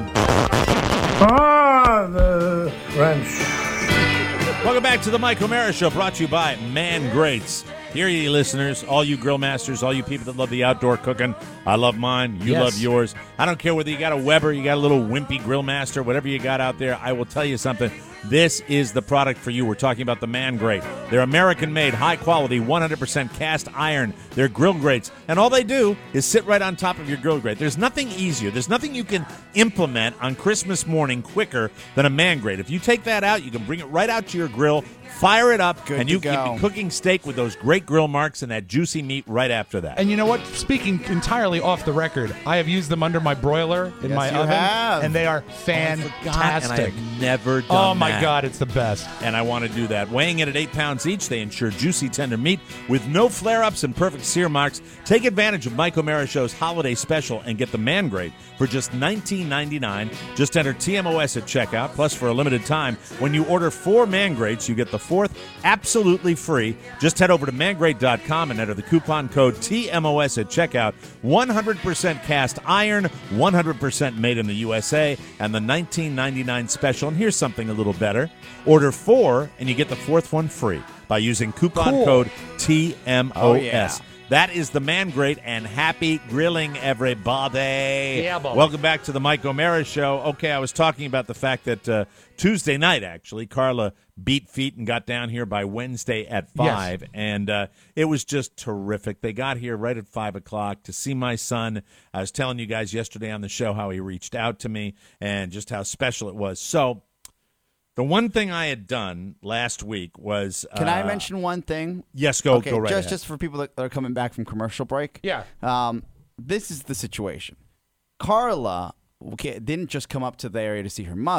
Ah, the French. Welcome back to the Mike O'Mara Show, brought to you by Man Greats. Hear ye, listeners, all you grill masters, all you people that love the outdoor cooking. I love mine. You Yes. love yours. I don't care whether you got a Weber, you got a little wimpy grill master, whatever you got out there. I will tell you something. This is the product for you. We're talking about the Man Grate. They're American-made, high-quality, one hundred percent cast iron. They're grill grates. And all they do is sit right on top of your grill grate. There's nothing easier. There's nothing you can implement on Christmas morning quicker than a Man Grate. If you take that out, you can bring it right out to your grill, fire it up, Good and to you can go. be cooking steak with those great grill marks and that juicy meat right after that. And you know what? Speaking entirely off the record, I have used them under my broiler in Yes, my you oven, have. and they are Oh, And I fantastic. have never done Oh my that. God, it's the best. And I want to do that. Weighing in at eight pounds each, they ensure juicy, tender meat with no flare-ups and perfect sear marks. Take advantage of Mike O'Mara Show's holiday special and get the Man Grate for just nineteen ninety-nine. Just enter T M O S at checkout. Plus, for a limited time, when you order four Man Grates, you get the fourth absolutely free. Just head over to man grate dot com and enter the coupon code T M O S at checkout. one hundred percent cast iron, one hundred percent made in the U S A, and the nineteen ninety-nine special. And here's something a little better. Order four, and you get the fourth one free by using coupon Cool. code T M O S. Oh, yeah. That is the Man Grate, and happy grilling, everybody. Yeah, boy. Welcome back to the Mike O'Mara Show. Okay, I was talking about the fact that uh, Tuesday night, actually, Carla beat feet and got down here by Wednesday at five, Yes. and uh, it was just terrific. They got here right at five o'clock to see my son. I was telling you guys yesterday on the show how he reached out to me and just how special it was. So the one thing I had done last week was... Can uh, I mention one thing? Yes, go, okay, go right just ahead. just for people that are coming back from commercial break. Yeah. Um, this is the situation. Carla okay, didn't just come up to the area to see her mother.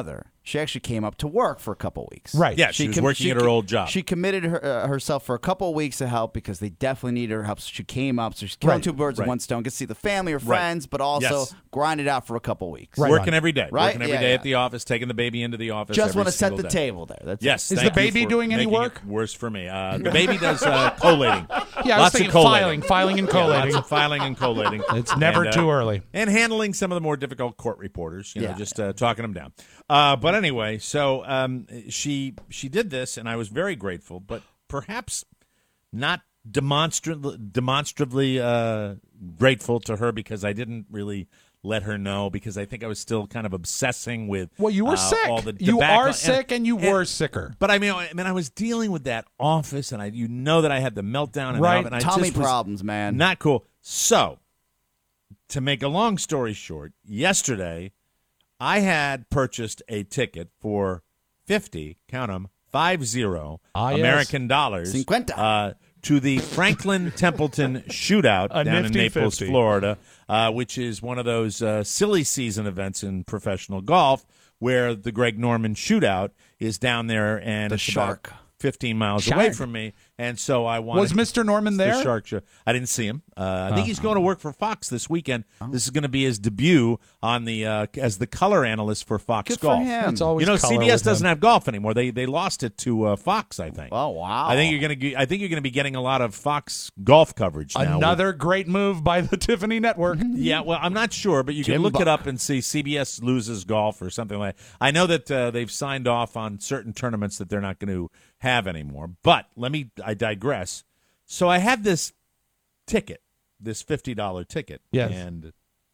She actually came up to work for a couple weeks. Right. Yeah, she was com- working at her co- old job. She committed her, uh, herself for a couple of weeks to help because they definitely needed her help. So she came up. So she's killing Right. two birds Right. with one stone. Get to see the family or Right. friends, but also Yes. grind it out for a couple of weeks. Right. Working every day. Right? Working every Yeah, day yeah. at the office, taking the baby into the office. Just every want to set single the day. table there. That's Yes. Is thank the you baby for doing any making work? it worse for me. Uh, the baby does uh, collating. Yeah, I was Lots thinking of collating. filing, filing and Yeah, collating. lots of filing and collating. It's never And, uh, too early. And handling some of the more difficult court reporters, you know, Yeah. just uh, talking them down. Uh, but anyway, so um, she she did this, and I was very grateful, but perhaps not demonstratively demonstratively uh, grateful to her because I didn't really let her know because I think I was still kind of obsessing with. Well, you were uh, sick. all the You tobacco- are sick, and you were sicker. But I mean, I mean, I was dealing with that office, and I, you know, that I had the meltdown, and, Right. and I Tummy just was problems, man. not cool. So, to make a long story short, yesterday I had purchased a ticket for fifty, count them, five zero Ah, yes. American dollars Cinquenta. uh, to the Franklin Templeton Shootout A down in nifty Naples, fifty. Florida, uh, which is one of those uh, silly season events in professional golf where the Greg Norman Shootout is down there, and The it's Shark. about fifteen miles away Shark. from me, and so I wanted. Was Mister Norman the there? Shark Show. I didn't see him. Uh, I think he's going to work for Fox this weekend. Oh. This is going to be his debut on the uh, as the color analyst for Fox Good for Golf. him. It's always You know, color C B S with doesn't him. have golf anymore. They they lost it to uh, Fox, I think. Oh, wow. I think you're going to. I think you're going to be getting a lot of Fox golf coverage now. Another great move by the Tiffany Network. Yeah, well, I'm not sure, but you can Jim look it Buck. up and see C B S loses golf or something like that. I know that uh, they've signed off on certain tournaments that they're not going to have anymore. But let me, I digress. So I had this ticket, this fifty dollars ticket. Yes. And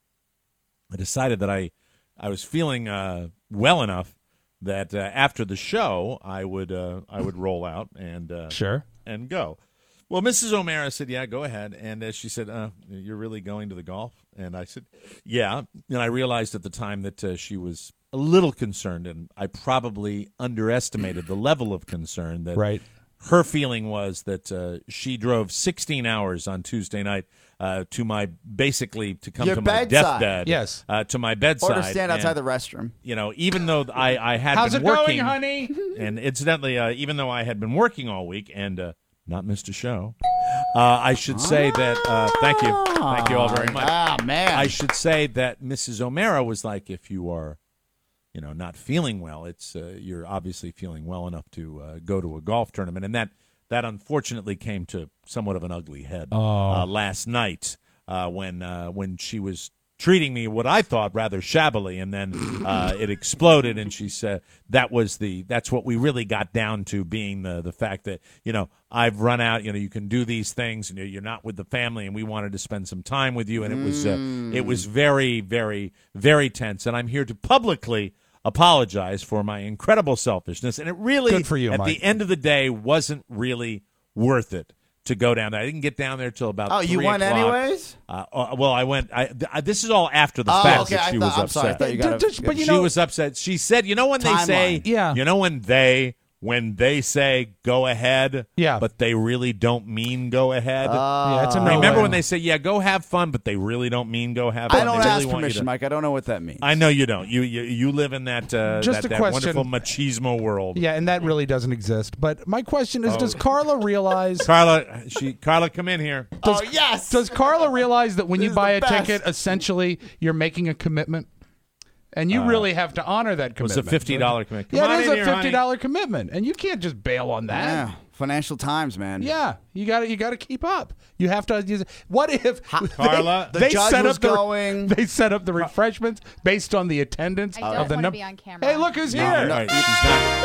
I decided that I, I was feeling uh, well enough that uh, after the show, I would, uh, I would roll out and uh, Sure. and go. Well, Missus O'Mara said, yeah, go ahead. And uh, she said, uh, you're really going to the golf? And I said, yeah. And I realized at the time that uh, she was a little concerned, and I probably underestimated the level of concern that Right. her feeling was that uh, she drove sixteen hours on Tuesday night uh, to my, basically, to come Your to my bedside. deathbed. Yes. Uh, to my bedside. Or to stand outside and, the restroom. You know, even though I, I had How's been it going, working. honey? And incidentally, uh, even though I had been working all week and uh, not missed a show, uh, I should say that, uh, thank you. Thank you all very much. Ah, man. I should say that Missus O'Mara was like, if you are, you know, not feeling well, it's uh, you're obviously feeling well enough to uh, go to a golf tournament. And that, that unfortunately came to somewhat of an ugly head uh, last night uh, when uh, when she was treating me what I thought rather shabbily, and then uh, it exploded. And she said that was the that's what we really got down to, being the the fact that, you know, I've run out. You know, you can do these things, and you're not with the family, and we wanted to spend some time with you, and it was uh, it was very, very, very tense. And I'm here to publicly apologize for my incredible selfishness, and it really, Good for you, at Mike. the end of the day, wasn't really worth it to go down there. I didn't get down there till about Oh, you three went o'clock. anyways? Uh, uh, well, I went. I, th- I, this is all after the Oh, fact okay. that I she thought, was I'm upset. sorry. I thought you got Just- but you she know- was upset. She said, "You know when they say, Timeline. Yeah. you know when they." When they say go ahead, Yeah. but they really don't mean go ahead. Yeah, it's a Uh, no Remember way. when they say, yeah, go have fun, but they really don't mean go have fun. I don't they ask really want you permission, to- Mike. I don't know what that means. I know you don't. You you, you live in that, uh, Just that, a that question. wonderful machismo world. Yeah, and that really doesn't exist. But my question is, Oh. does Carla realize Carla, she Carla, come in here. oh, yes. does Carla realize that when This you is buy the a best. ticket, essentially you're making a commitment? And you really have to honor that It was commitment. a fifty dollars commitment. Come Yeah, on it is in a here, fifty honey. dollar commitment, and you can't just bail on that. Yeah. Financial Times, man. Yeah, you got to you got to keep up. You have to. use- What if Carla? they, The they judge set was up the going- they set up the refreshments based on the attendance I don't of the wanna number? be on camera. Hey, look who's No, here! no. Right, she's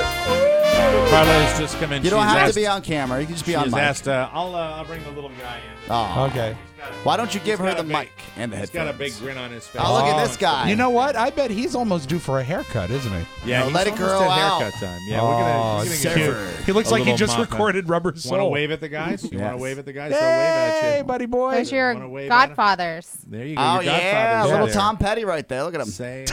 not. Carla has just come in. You don't She's have asked, to be on camera. You can just be She on has mic. asked. Uh, I'll uh, I'll bring the little guy in. Oh. Okay. Why don't you give her He's got the a big- mic and the He's headphones? got a big grin on his face. Oh, look at this guy. You know what? I bet he's almost due for a haircut, isn't he? Yeah, No, he's let it almost grow at out. haircut time. Yeah, we're gonna. Oh, we're gonna cute. give him He looks a like he little just mop. recorded Rubber Want to Soul. wave at the guys? You want Yes. to wave at the guys? They'll wave at Hey, you. buddy boy. Those are Wanna wave your at him? godfathers. There you go. Oh, your yeah. godfather's Little there. Tom Petty right there. Look at him. Say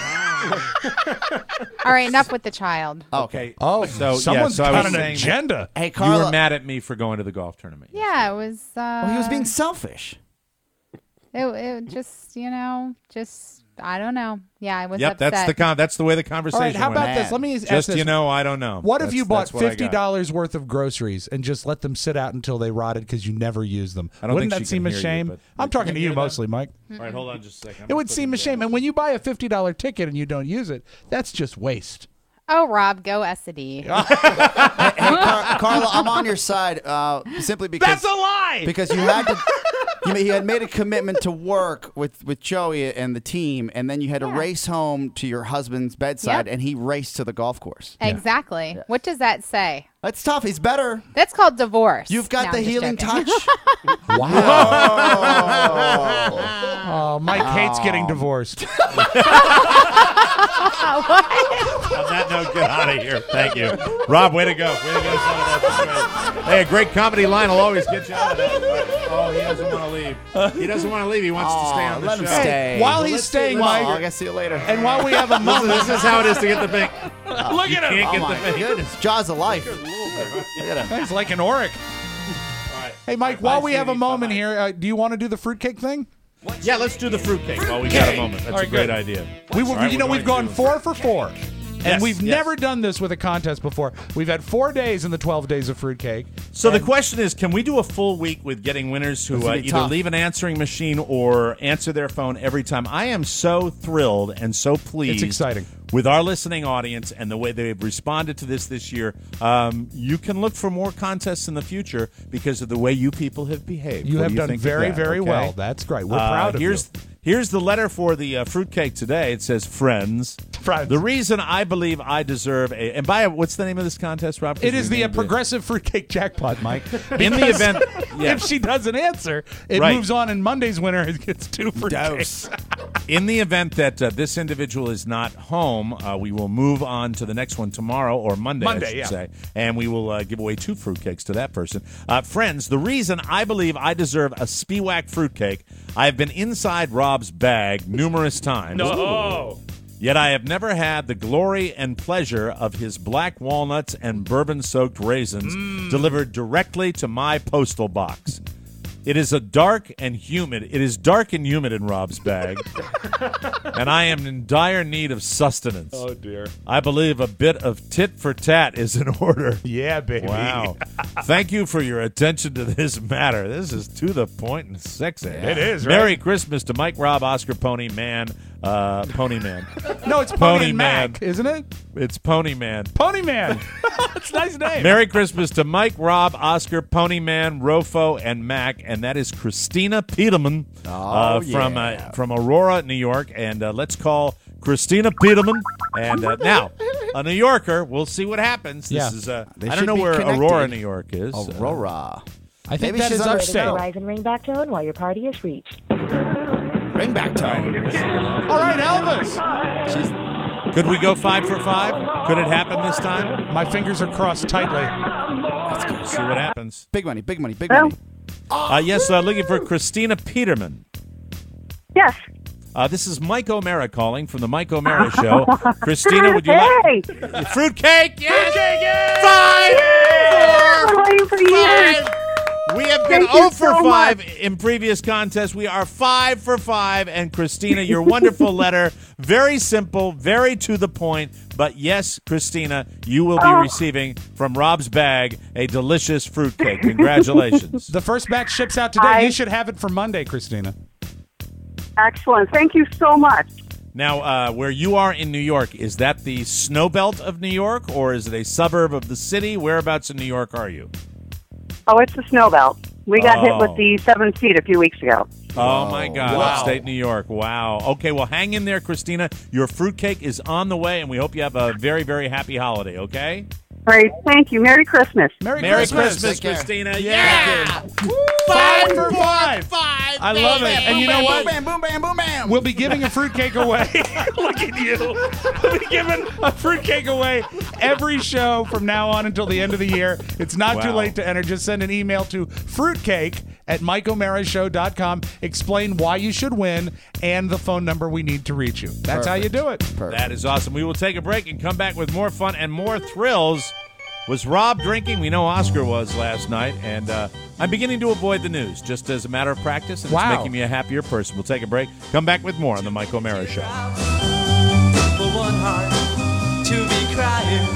hi. All right, enough with the child. Okay. Oh, so someone's yeah, so I got was an saying that agenda. Hey, You Carla. were mad at me for going to the golf tournament. Yeah, it was. Uh, Well, he was being selfish. It, it just, you know, just I don't know. Yeah, I was Yep, upset. that's the con- that's the way the All conversation right, how went. about this? Let me ask Just this. you know, I don't know. What if That's- you bought that's what I got. fifty dollars worth of groceries and just let them sit out until they rotted because you never use them? I don't Wouldn't think that she seem can a hear you, shame? but- I'm talking Can to you you hear that? mostly, Mike. All right, hold on just a second. It would seem a shame. And when you buy a fifty dollars ticket and you don't use it, that's just waste. Oh, Rob, go S A D. Hey, Car- Carla, I'm on your side uh, simply because That's a lie! Because you had to, you, you had made a commitment to work with, with Joey and the team, and then you had to Yeah. race home to your husband's bedside, Yep. and he raced to the golf course. Exactly. What does that say? That's tough. He's better. That's called divorce. You've got No, the I'm just healing joking. touch. Oh, Mike hates getting divorced. On that note, get out of here. Thank you. Rob, way to go. Way to go, son of that. Hey, a great comedy line will always get you out of that. Oh, he doesn't want to leave. He doesn't want to leave. He wants to stay on the let show. him stay. While Well, he's let's staying, see- well, Mike- I guess see you later. And while we have a This, moment, this is how it is to get the thing. look You at him. can't Oh get my the thing. goodness, jaws of life. Look at him. He's like an oric. Hey, Mike, while we have a moment here, uh, do you want to do the fruitcake thing? Yeah, let's do the fruitcake while we got a moment. That's All right, a great good. idea. We, were, All right, you know, we're we've going gone to- four for four. And Yes, we've yes. never done this with a contest before. We've had four days in the twelve days of fruitcake. So the question is, can we do a full week with getting winners who This uh, would be either tough. leave an answering machine or answer their phone every time? I am so thrilled and so pleased. It's exciting. With our listening audience and the way they've responded to this this year. Um, you can look for more contests in the future because of the way you people have behaved. You What have do done think of very, that? very Okay? well. That's great. We're Uh, proud of here's, you. Here's the letter for the uh, fruitcake today. It says, friends. Friends. The reason I believe I deserve a... And by what's the name of this contest, Rob? 'Cause It is we the uh, named it. progressive fruitcake jackpot, Mike. In the Because event... Yeah. if she doesn't answer, it Right. moves on, and Monday's winner gets two fruitcakes. In the event that uh, this individual is not home, uh, we will move on to the next one tomorrow, or Monday, Monday, I should yeah. say, and we will uh, give away two fruitcakes to that person. Uh, friends, the reason I believe I deserve a Spiewak fruitcake, I have been inside Rob's bag numerous times. No. Yet I have never had the glory and pleasure of his black walnuts and bourbon-soaked raisins Mm. delivered directly to my postal box. It is a dark and humid. It is dark and humid in Rob's bag, and I am in dire need of sustenance. Oh, dear. I believe a bit of tit for tat is in order. Yeah, baby. Wow. Thank you for your attention to this matter. This is to the point and sexy. It is, right? Merry Christmas to Mike, Rob, Oscar, Pony Man, uh, Pony Man. No, it's Pony, Pony and Man. Mac, isn't it? It's Pony Man. Pony Man. It's a nice name. Merry Christmas to Mike, Rob, Oscar, Pony Man, Rofo, and Mac, and that is Christina Peterman uh, from uh, from Aurora, New York. And uh, let's call Christina Peterman. And uh, now, a New Yorker. We'll see what happens. This Yeah. is uh, They I don't should know be where connected. Aurora, New York is. Uh, Aurora. I think Maybe that she's is understate. upstate. Rise and ring back tone while your party is reached. Ring back tone. All right, Elvis. could we go five for five? Could it happen this time? My fingers are crossed tightly. Let's go see what happens. Big money, big money, big Well- money. Uh, yes, uh, looking for Christina Peterman. Yes. Uh, this is Mike O'Mara calling from the Mike O'Mara Show. Christina, would you Hey! like fruitcake? Yes, I've been waiting for years. five. We have been Thank you zero for so five much. in previous contests. We are five for five. And Christina, your wonderful letter, very simple, very to the point. But yes, Christina, you will be Oh. receiving from Rob's bag a delicious fruitcake. Congratulations. The first batch ships out today. I- You should have it for Monday, Christina. Excellent. Thank you so much. Now, uh, where you are in New York, is that the snow belt of New York, or is it a suburb of the city? Whereabouts in New York are you? Oh, it's the snow belt. We got hit Oh. with the seven feet a few weeks ago. Oh, my God. wow. Upstate New York. Wow. Okay, well, hang in there, Christina. Your fruitcake is on the way, and we hope you have a very, very happy holiday, okay? Great. Thank you. Merry Christmas. Merry, Merry Christmas. Christmas, Take care. Christina. Yeah. Five for five. Five. I love it. And you know what? Boom, bam, boom, bam, boom, bam. We'll be giving a fruitcake away. Look at you. We'll be giving a fruitcake away every show from now on until the end of the year. It's not too Wow. late to enter. Just send an email to fruitcake at mike o'mara show dot com. Explain why you should win and the phone number we need to reach you. That's how you do it. That is awesome. We will take a break and come back with more fun and more thrills Was Rob drinking? We know Oscar was last night, and uh, I'm beginning to avoid the news just as a matter of practice, and Wow. it's making me a happier person. We'll take a break. Come back with more on the Mike O'Mara Show. For one heart to be crying.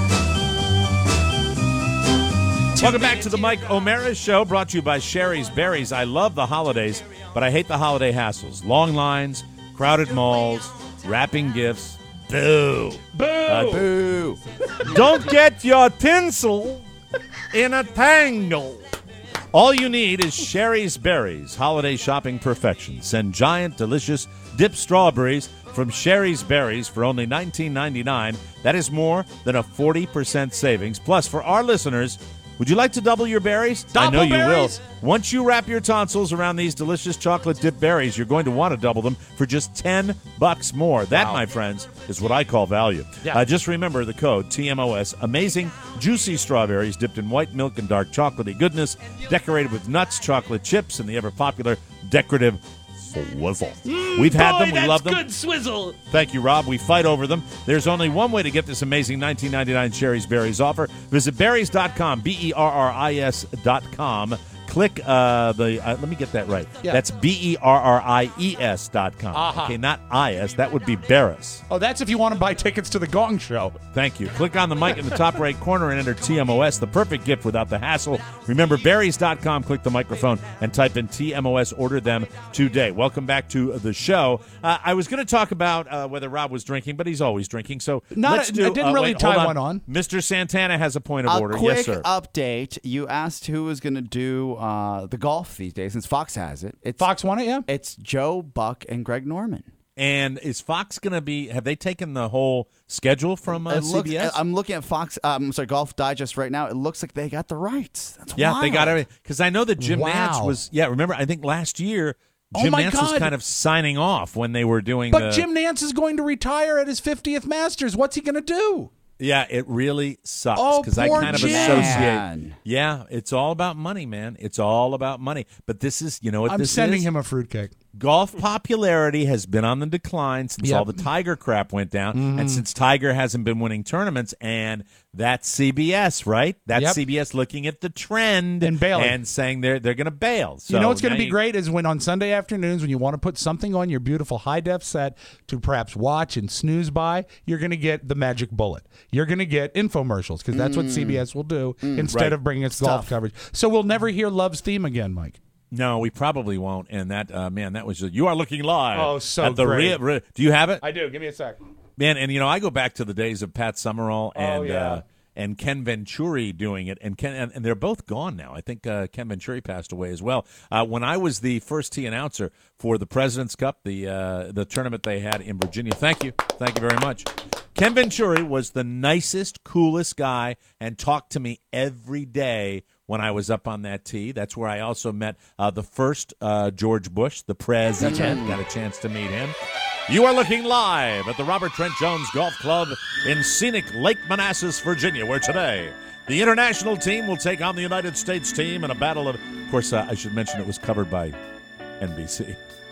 Welcome back to the Mike O'Mara Show, brought to you by Sherry's Berries. I love the holidays, but I hate the holiday hassles. Long lines, crowded malls, wrapping gifts. Boo. Boo. Uh, Boo. Don't get your tinsel in a tangle. All you need is Sherry's Berries, holiday shopping perfection. Send giant, delicious dipped strawberries from Sherry's Berries for only nineteen ninety-nine. That is more than a forty percent savings. Plus, for our listeners, would you like to double your berries? I know you berries? will. Once you wrap your tonsils around these delicious chocolate dipped berries, you're going to want to double them for just ten bucks more. That, Wow. my friends, is what I call value. Yeah. Uh, just remember the code T M O S. Amazing, juicy strawberries dipped in white milk and dark chocolatey goodness, decorated with nuts, chocolate chips, and the ever-popular decorative swizzle. We've had them. We love them. Good swizzle. Thank you, Rob. We fight over them. There's only one way to get this amazing nineteen ninety-nine Sherry's Berries offer. Visit berries dot com, B E R R I S dot com. Click uh, the, uh, let me get that right. Yeah. That's B E R R I E S dot com. Uh-huh. Okay, not I S. That would be Barris. Oh, that's if you want to buy tickets to the Gong Show. Thank you. Click on the mic in the top right corner and enter T M O S, the perfect gift without the hassle. Remember, berries dot com, click the microphone, and type in T M O S. Order them today. Welcome back to the show. Uh, I was going to talk about uh, whether Rob was drinking, but he's always drinking. So Not let's a- do. I didn't uh, really wait, tie hold one on. Mister Santana has a point of A order. quick Yes, sir. update. You asked who was going to do uh, the golf these days, since Fox has it. It's, Fox won it, yeah? It's Joe Buck and Greg Norman. And is Fox going to be? Have they taken the whole schedule from uh, It looks- C B S? I'm looking at Fox. Um, I'm sorry, Golf Digest right now. It looks like they got the rights. That's yeah, wild. they got everything. Because I know that Jim Wow. Nantz was. Yeah, remember? I think last year Oh Jim my Nantz was God. kind of signing off when they were doing. But the, Jim Nantz is going to retire at his fiftieth Masters. What's he going to do? Yeah, it really sucks Oh, because I poor kind of Jim. associate. Man. Yeah, it's all about money, man. It's all about money. But this is, you know what I'm this sending is? him a fruitcake. Golf popularity has been on the decline since Yep. all the Tiger crap went down, Mhm. and since Tiger hasn't been winning tournaments, and that's C B S, right? That's Yep. C B S looking at the trend And bailing. and saying they're they're going to bail. So you know what's going now to be you- great is when on Sunday afternoons when you want to put something on your beautiful high def set to perhaps watch and snooze by, you're going to get the magic bullet. You're going to get infomercials because that's what C B S will do instead Right. of bringing us golf Stuff. coverage. So we'll never hear Love's theme again, Mike. No, we probably won't. And that uh, man, that was just, you are looking live. Oh, so at the great. Re- Re- do you have it? I do. Give me a sec. Man, and you know, I go back to the days of Pat Summerall and Oh, yeah. uh, and Ken Venturi doing it, and Ken and, and they're both gone now. I think uh, Ken Venturi passed away as well. Uh, when I was the first tee announcer for the President's Cup, the uh, the tournament they had in Virginia. Thank you, thank you very much. Ken Venturi was the nicest, coolest guy, and talked to me every day when I was up on that tee. That's where I also met uh, the first uh, George Bush, the president. Got a chance to meet him. You are looking live at the Robert Trent Jones Golf Club in scenic Lake Manassas, Virginia, where today the international team will take on the United States team in a battle of... Of course, uh, I should mention it was covered by N B C.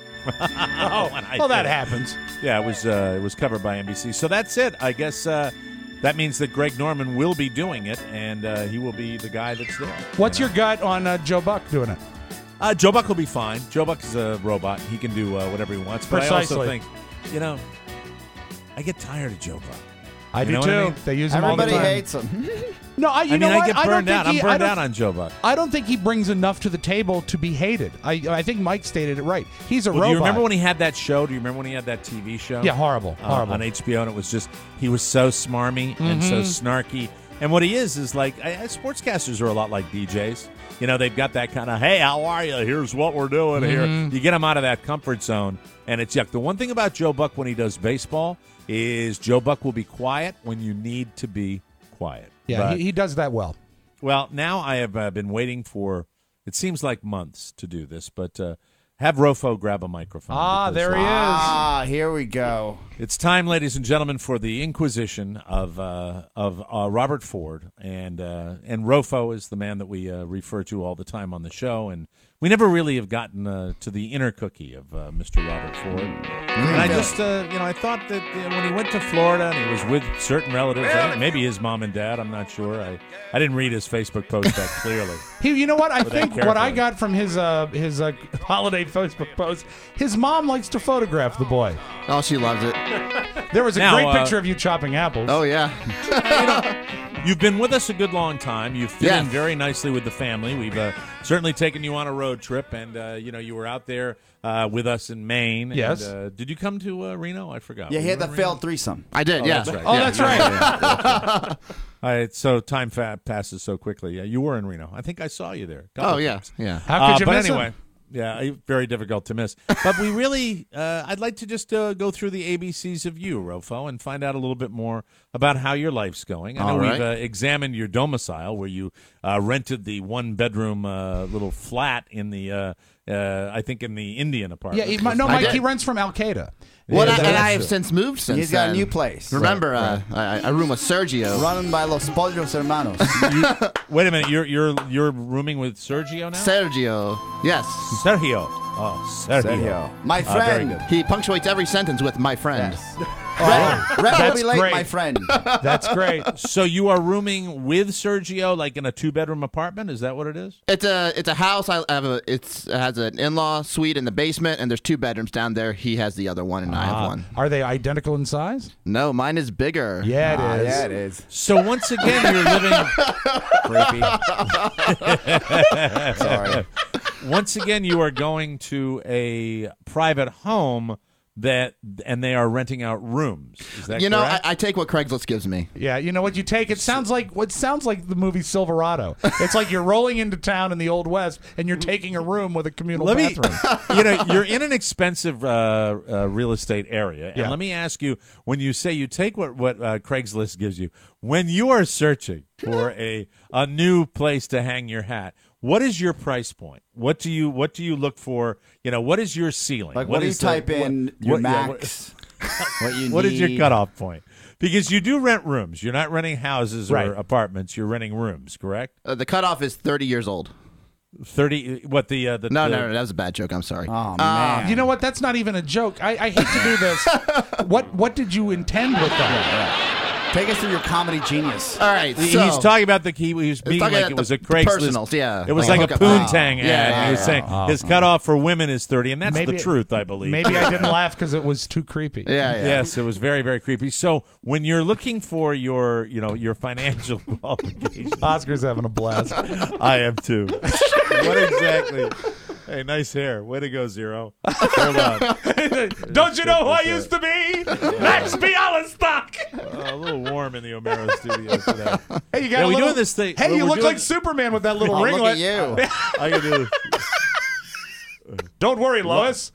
Oh, When I well, that did it. happens. Yeah, it was uh, it was covered by N B C. So that's it. I guess uh, that means that Greg Norman will be doing it, and uh, he will be the guy that's there. What's your gut on uh, Joe Buck doing it? Uh, Joe Buck will be fine. Joe Buck is a robot. He can do uh, whatever he wants. But I also Precisely. think, you know, I get tired of Joe Buck. I You do know too. what I mean? They use him all the Everybody time. hates him. No, I, you I mean, know I what? get don't burned think out. I'm he- I burned don't- out on Joe Buck. I don't think he brings enough to the table to be hated. I I think Mike stated it right. He's a Well, robot. do you remember when he had that show? Do you remember when he had that T V show? Yeah, horrible, Uh, horrible. on H B O, and it was just he was so smarmy and so Mhm. snarky. And what he is is like I, I- sportscasters are a lot like D Js. You know, they've got that kind of hey, how are you? Here's what we're doing Mhm. here. You get them out of that comfort zone, and it's yuck. The one thing about Joe Buck when he does baseball is Joe Buck will be quiet when you need to be quiet. Yeah, But- he, he does that well. well, now I have uh, been waiting for, it seems like months to do this, but uh, have Rofo grab a microphone. Ah, because, there he uh, is. Ah, here we go. It's time, ladies and gentlemen, for the Inquisition of uh, of uh, Robert Ford, and uh, and Rofo is the man that we uh, refer to all the time on the show, and we never really have gotten uh, to the inner cookie of uh, Mister Robert Ford. And I just, uh, you know, I thought that uh, when he went to Florida and he was with certain relatives, I think maybe his mom and dad, I'm not sure. I, I didn't read his Facebook post that clearly. He, you know what? I Or that think what I carefully. got from his uh, his uh, holiday Facebook post, his mom likes to photograph the boy. Oh, she loves it. There was a Now, great uh, picture of you chopping apples. Oh, yeah. You've been with us a good long time. You fit Yes. in very nicely with the family. We've uh, certainly taken you on a road trip, and uh, you know you were out there uh, with us in Maine. Yes. And, uh, did you come to uh, Reno? I forgot. Yeah, Were he you had the in Reno? failed threesome. I did, Oh, yeah. that's right. Oh, Yeah, that's yeah, right. yeah, that's right. All right, so time fa- passes so quickly. Yeah, you were in Reno. I think I saw you there. a couple Oh, yeah, times. yeah. How could Uh, you but miss him? anyway, yeah, I- very difficult to miss. But we really, uh, I'd like to just uh, go through the A B Cs of you, Rofo, and find out a little bit more about how your life's going. I know All we've right. uh, examined your domicile, where you uh, rented the one-bedroom uh, little flat in the, uh, uh, I think, in the Indian Yeah, apartment. he, no, I Mike, did. he rents from Al Qaeda. Well, Yeah, I, and that's I have true. since moved since He's got a then. new place. Remember, uh, I, I room with Sergio. Running by Los Pollos Hermanos. Wait a minute, you're you're you're rooming with Sergio now? Sergio. Yes. Sergio. Oh, Sergio. Sergio. My Ah, very friend. good. He punctuates every sentence with "my friend." Yes. Red, Red will That's be late, great. my friend. That's great. So you are rooming with Sergio, like in a two-bedroom apartment? Is that what it is? It's a it's a house. I have a it's it has an in-law suite in the basement, and there's two bedrooms down there. He has the other one, and I have Ah, one. Are they identical in size? No, mine is bigger. Yeah, it is. Ah, yeah, it is. So once again, you're living. Creepy. Sorry. Once again, you are going to a private home that, and they are renting out rooms. Is that You know, I, correct? I take what Craigslist gives me. Yeah, you know what you take? It sounds like what sounds like the movie Silverado. It's like you're rolling into town in the Old West and you're taking a room with a communal Let me, bathroom. you know, you're in an expensive uh, uh, real estate area, and Yeah. let me ask you: when you say you take what what uh, Craigslist gives you, when you are searching for a a new place to hang your hat, what is your price point? What do you what do you look for? You know, what is your ceiling? Like, what do you is the- type in what- your what- yeah, what- max? What you What is your need. cutoff point? Because you do rent rooms. You're not renting houses Right. or apartments. You're renting rooms, correct? Uh, the cutoff is thirty years old. Thirty. What the uh, the No, the, no, no, that was a bad joke. I'm sorry. Oh, Uh, man. You know what? That's not even a joke. I, I hate to do this. What what did you intend with that? Take us through your comedy genius. All right, He- so He's talking about the he was being talking like about it was the- a the Craigslist. personals, yeah. It was Like like, a hookup thing. poontang ad. Yeah, and he was yeah, saying yeah. his cutoff for women is thirty, and that's Maybe- the truth, I believe. Maybe I didn't laugh because it was too creepy. yeah, yeah. Yes, it was very, very creepy. So when you're looking for your, you know, your financial qualifications, Oscar's having a blast. I am too. What exactly? Hey, nice hair. Way to go, Zero. Hold on. Don't you know who I used to be? Max Bialystock. Uh, a little warm in the O'Mara studio today. Hey, you got Yeah, a we little, doing this thing. Hey, we're- you we're look doing- like Superman with that little Oh, look ringlet. at you. I can do Don't worry, Lois.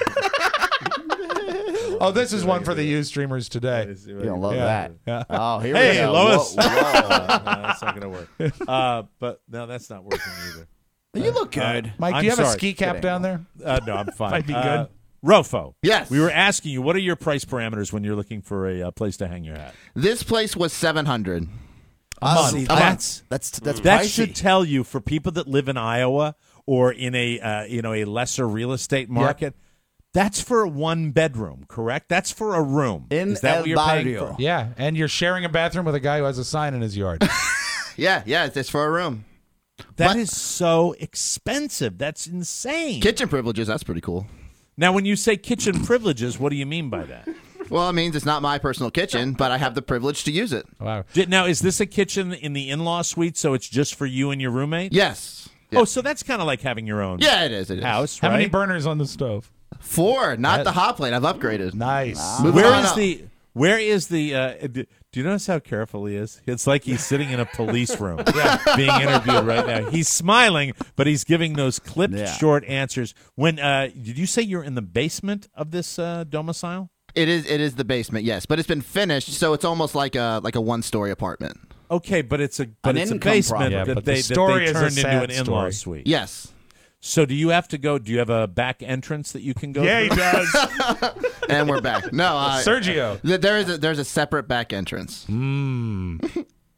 Oh, this is one for the you streamers today. You don't love Yeah. that. Yeah. Oh, here we Hey, go. Lois. Whoa, whoa. no, that's not going to work. Uh, but no, that's not working either. You look good. Mike, I'm do you have a sorry. ski cap down there? Uh, no, I'm fine. Might be Uh, good. Rofo. Yes. We were asking you, what are your price parameters when you're looking for a uh, place to hang your hat? This place was seven hundred. Oh, See, see, that's that's that's that pricey. should tell you for people that live in Iowa or in a uh, you know a lesser real estate market. That's for one bedroom, correct? That's for a room. In Is that El what you're paying Barrio. for? Yeah, and you're sharing a bathroom with a guy who has a sign in his yard. Yeah, yeah, it's it's for a room. That But- is so expensive. That's insane. Kitchen privileges, that's pretty cool. Now, when you say kitchen privileges, what do you mean by that? Well, it means it's not my personal kitchen, but I have the privilege to use it. Wow. Did- Now, is this a kitchen in the in-law suite, so it's just for you and your roommate? Yes. Oh, so that's kind of like having your own Yeah, it is. It is. house, How right? many burners on the stove? Four, not That- the hot plate. I've upgraded. Nice. Moving Where on is up. the where is the uh, d- do you notice how careful he is? It's like he's sitting in a police room being interviewed right now. He's smiling, but he's giving those clipped Yeah. short answers. When uh, did you say you're in the basement of this uh, domicile? It is. It is the basement. Yes, but it's been finished, so it's almost like a like a one story apartment. Okay, but it's a but An it's a income basement problem. Yeah, that but the they story that is they a turned into sad an in-law story. suite. Yes. So do you have to go? Do you have a back entrance that you can go? Yeah, he through? does. And we're back. No, uh, Sergio. th- there is a, there's a separate back entrance. Mm.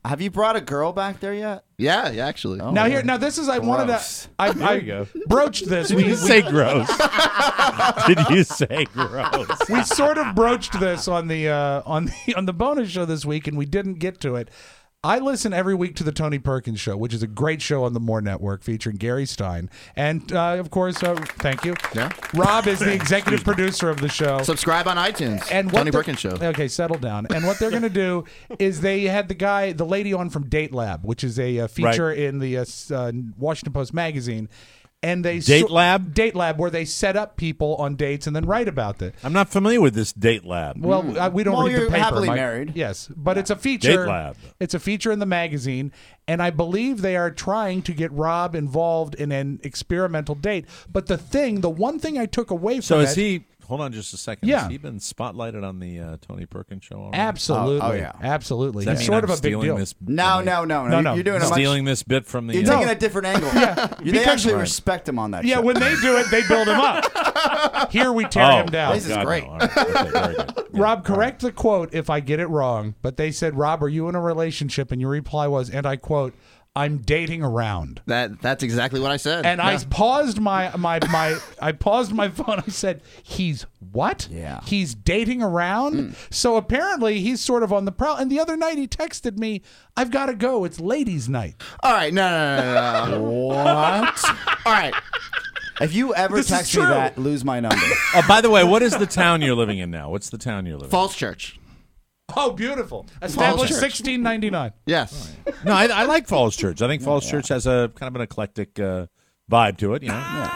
Have you brought a girl back there yet? Yeah, yeah, actually. Oh, now yeah. here, now this is I wanted Gross. to. I, There I you go. broached this. Did We- you we- say gross? Did you say gross? we sort of broached this on the uh, on the on the bonus show this week, and we didn't get to it. I listen every week to the Tony Perkins Show, which is a great show on the More Network featuring Gary Stein, and uh, of course, uh, thank you. Yeah. Rob is the executive producer of the show. Subscribe on iTunes. And what Tony they're- Perkins Show. Okay, settle down. And what they're going to do is they had the guy, the lady on from Date Lab, which is a, uh feature Right. in the uh, s- uh, Washington Post magazine. And they Date Lab? Date Lab, where they set up people on dates and then write about it. I'm not familiar with this Date Lab. Well, uh, we don't Well, read the you're paper. happily Mike. married. Yes, but it's a feature. Date Lab. It's a feature in the magazine, and I believe they are trying to get Rob involved in an experimental date. But the thing, the one thing I took away from So it, is he? Hold on, just a second. Yeah. Has he been spotlighted on the uh, Tony Perkins Show already? absolutely, Oh, oh, yeah. absolutely, Does that he's mean sort I'm of a big stealing deal. This, No, no, no, No, no. You're doing a much. stealing this bit from the. You're uh, taking a different angle. Yeah, they because- actually Right. respect him on that. Yeah, show. when they do it, they build him up. Here we tear oh, him down. This is God, great. no. All right. Okay, very good. Yeah. Rob, correct the quote if I get it wrong, but they said, Rob, are you in a relationship? And your reply was, and I quote, I'm dating around. That That's exactly what I said. And I Yeah. paused my my my I paused my phone. I said, "He's what? Yeah. He's dating around." So apparently he's sort of on the prowl. And the other night he texted me, "I've got to go. It's ladies' night." All right, no, no, no, no, no. What? All right. If you ever This is text me true. that, lose my number. Oh, by the way, what is the town you're living in now? What's the town you're living Falls Church. Oh, beautiful! Established Church. sixteen ninety nine. Yes. in? No, I, I like Falls Church. I think Falls Church has a kind of an eclectic uh, vibe to it. You know.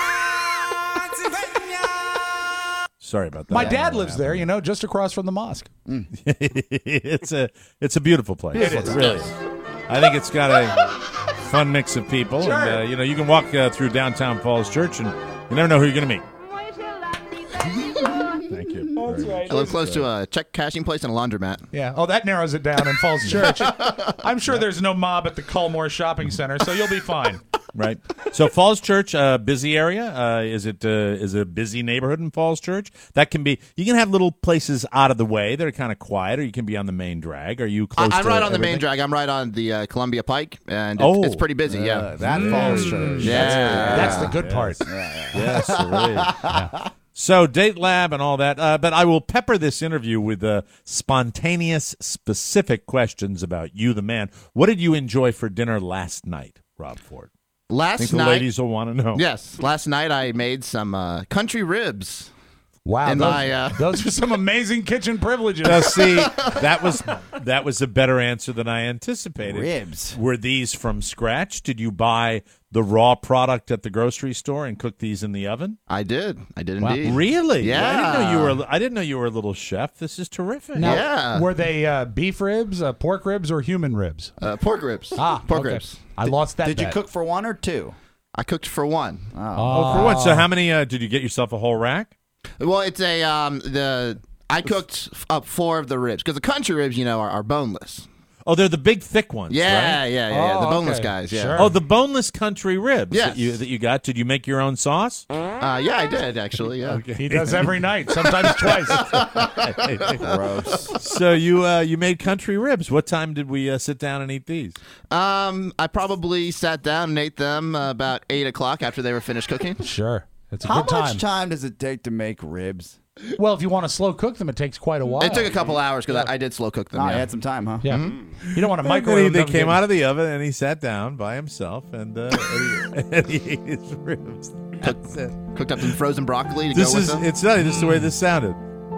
Sorry about that. My dad lives there. You know, just across from the mosque. it's a it's a beautiful place. It is. really. I think it's got a fun mix of people, Sure. and uh, you know you can walk uh, through downtown Falls Church, and you never know who you're going to meet. Thank you. That's right. I live close to a check cashing place and a laundromat. Yeah. Oh, that narrows it down in Falls Church. I'm sure there's no mob at the Culmore Shopping Center, so you'll be fine. Right. So Falls Church, uh, busy area. Uh, is it uh, is it a busy neighborhood in Falls Church? That can be. You can have little places out of the way that are kind of quiet, or you can be on the main drag. Are you close? I, I'm to right on the main everything? drag. I'm right on the uh, Columbia Pike, and it's, Oh. it's pretty busy. Uh, yeah. that Falls Church. Yeah. That's the good part. Yes, sirree. Yeah. So Date Lab and all that, uh, but I will pepper this interview with uh, spontaneous, specific questions about you, the man. What did you enjoy for dinner last night, Rob Ford? I Last think the night, ladies will want to know. yes, last night I made some uh, country ribs. Wow, In those, my, uh, those are some amazing kitchen privileges. Now, see, that was that was a better answer than I anticipated. Ribs. Were these from scratch? Did you buy the raw product at the grocery store and cook these in the oven? I did. I did Wow. indeed. Really? Yeah. I didn't know you were. I didn't know you were a little chef. This is terrific. Now, Yeah. were they uh, beef ribs, uh, pork ribs, or human ribs? Uh, pork ribs. Ah, pork okay. ribs. I lost that. Did you bet. cook for one or two? I cooked for one. Oh, for what? So how many? Uh, did you get yourself a whole rack? Well, it's a um the I cooked f- up four of the ribs because the country ribs, you know, are, are boneless. Oh, they're the big, thick ones. Yeah, right? yeah, yeah, yeah. The Oh, boneless okay. guys. Yeah. Sure. Oh, the boneless country ribs Yes. that you that you got. Did you make your own sauce? Uh, yeah, I did actually. Yeah. He does every night, sometimes twice. Gross. So you uh, you made country ribs. What time did we uh, sit down and eat these? Um, I probably sat down and ate them uh, about eight o'clock after they were finished cooking. Sure, it's a How good time. much time does it take to make ribs? Well, if you want to slow cook them, it takes quite a while. It took a couple hours because I, I did slow cook them. Oh, yeah. you had some time, huh? Yeah, you don't want to And then microwave he- them. they don't came get- out of the oven and he sat down by himself and, uh, and, he, and he ate his ribs. That's it. Cooked up some frozen broccoli to This go with is them. it's funny. This is the way this sounded.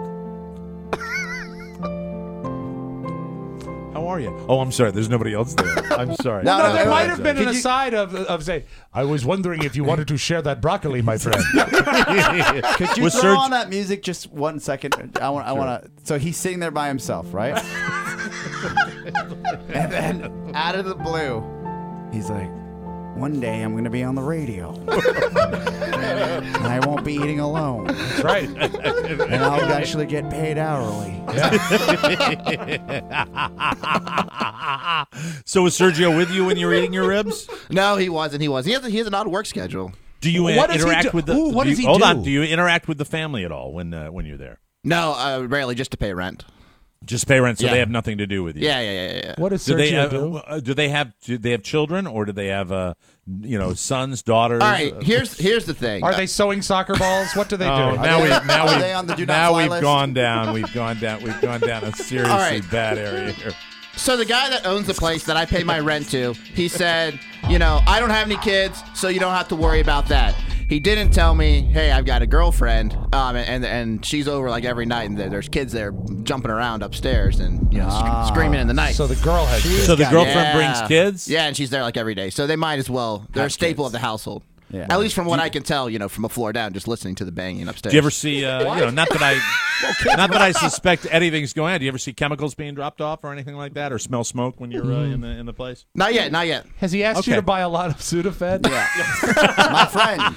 How are you? Oh, I'm sorry. There's nobody else there. I'm sorry. No, No, no, there no, might no, have been Could an you- aside of of say, I was wondering if you wanted to share that broccoli, my friend. Could you Was throw Serge- on that music just one second? I want. I want to. So he's sitting there by himself, right? And then out of the blue, he's like, "One day I'm going to be on the radio, and I won't be eating alone, That's right. and I'll actually get paid hourly." So was Sergio with you when you were eating your ribs? No, he wasn't. He wasn't. He has, a, he has an odd work schedule. Do you What uh, does he interact do? with the? Ooh, what do does you- he hold do? on. Do you interact with the family at all when uh, when you're there? No, uh, rarely just to pay rent. Just pay rent, so Yeah. they have nothing to do with you. Yeah, yeah, yeah, yeah. What does Do they, Sergio uh, do? uh, do they have do they have children, or do they have uh, you know sons, daughters? All right, Uh, here's here's the thing. Are they sewing soccer balls? What do they Oh, do? now we now are we they on the do not now fly we've list? gone down. We've gone down. We've gone down a seriously All right. bad area here. So the guy that owns the place that I pay my rent to, he said, you know, I don't have any kids, so you don't have to worry about that. He didn't tell me, hey, I've got a girlfriend, um, and and she's over like every night, and there- there's kids there jumping around upstairs and you know sc- Ah. screaming in the night. So the girl has kids. So the girlfriend Yeah. brings kids. Yeah, and she's there like every day, so they might as well. They're a Have staple kids. of the household. Yeah. At least from what I can tell, you know, from a floor down, just listening to the banging upstairs. Do you ever see? Uh, you know, not that I, not that I suspect anything's going on. Do you ever see chemicals being dropped off or anything like that, or smell smoke when you're uh, in the in the place? Not yet, not yet. Has he asked you Okay. to buy a lot of Sudafed? Yeah. My friend.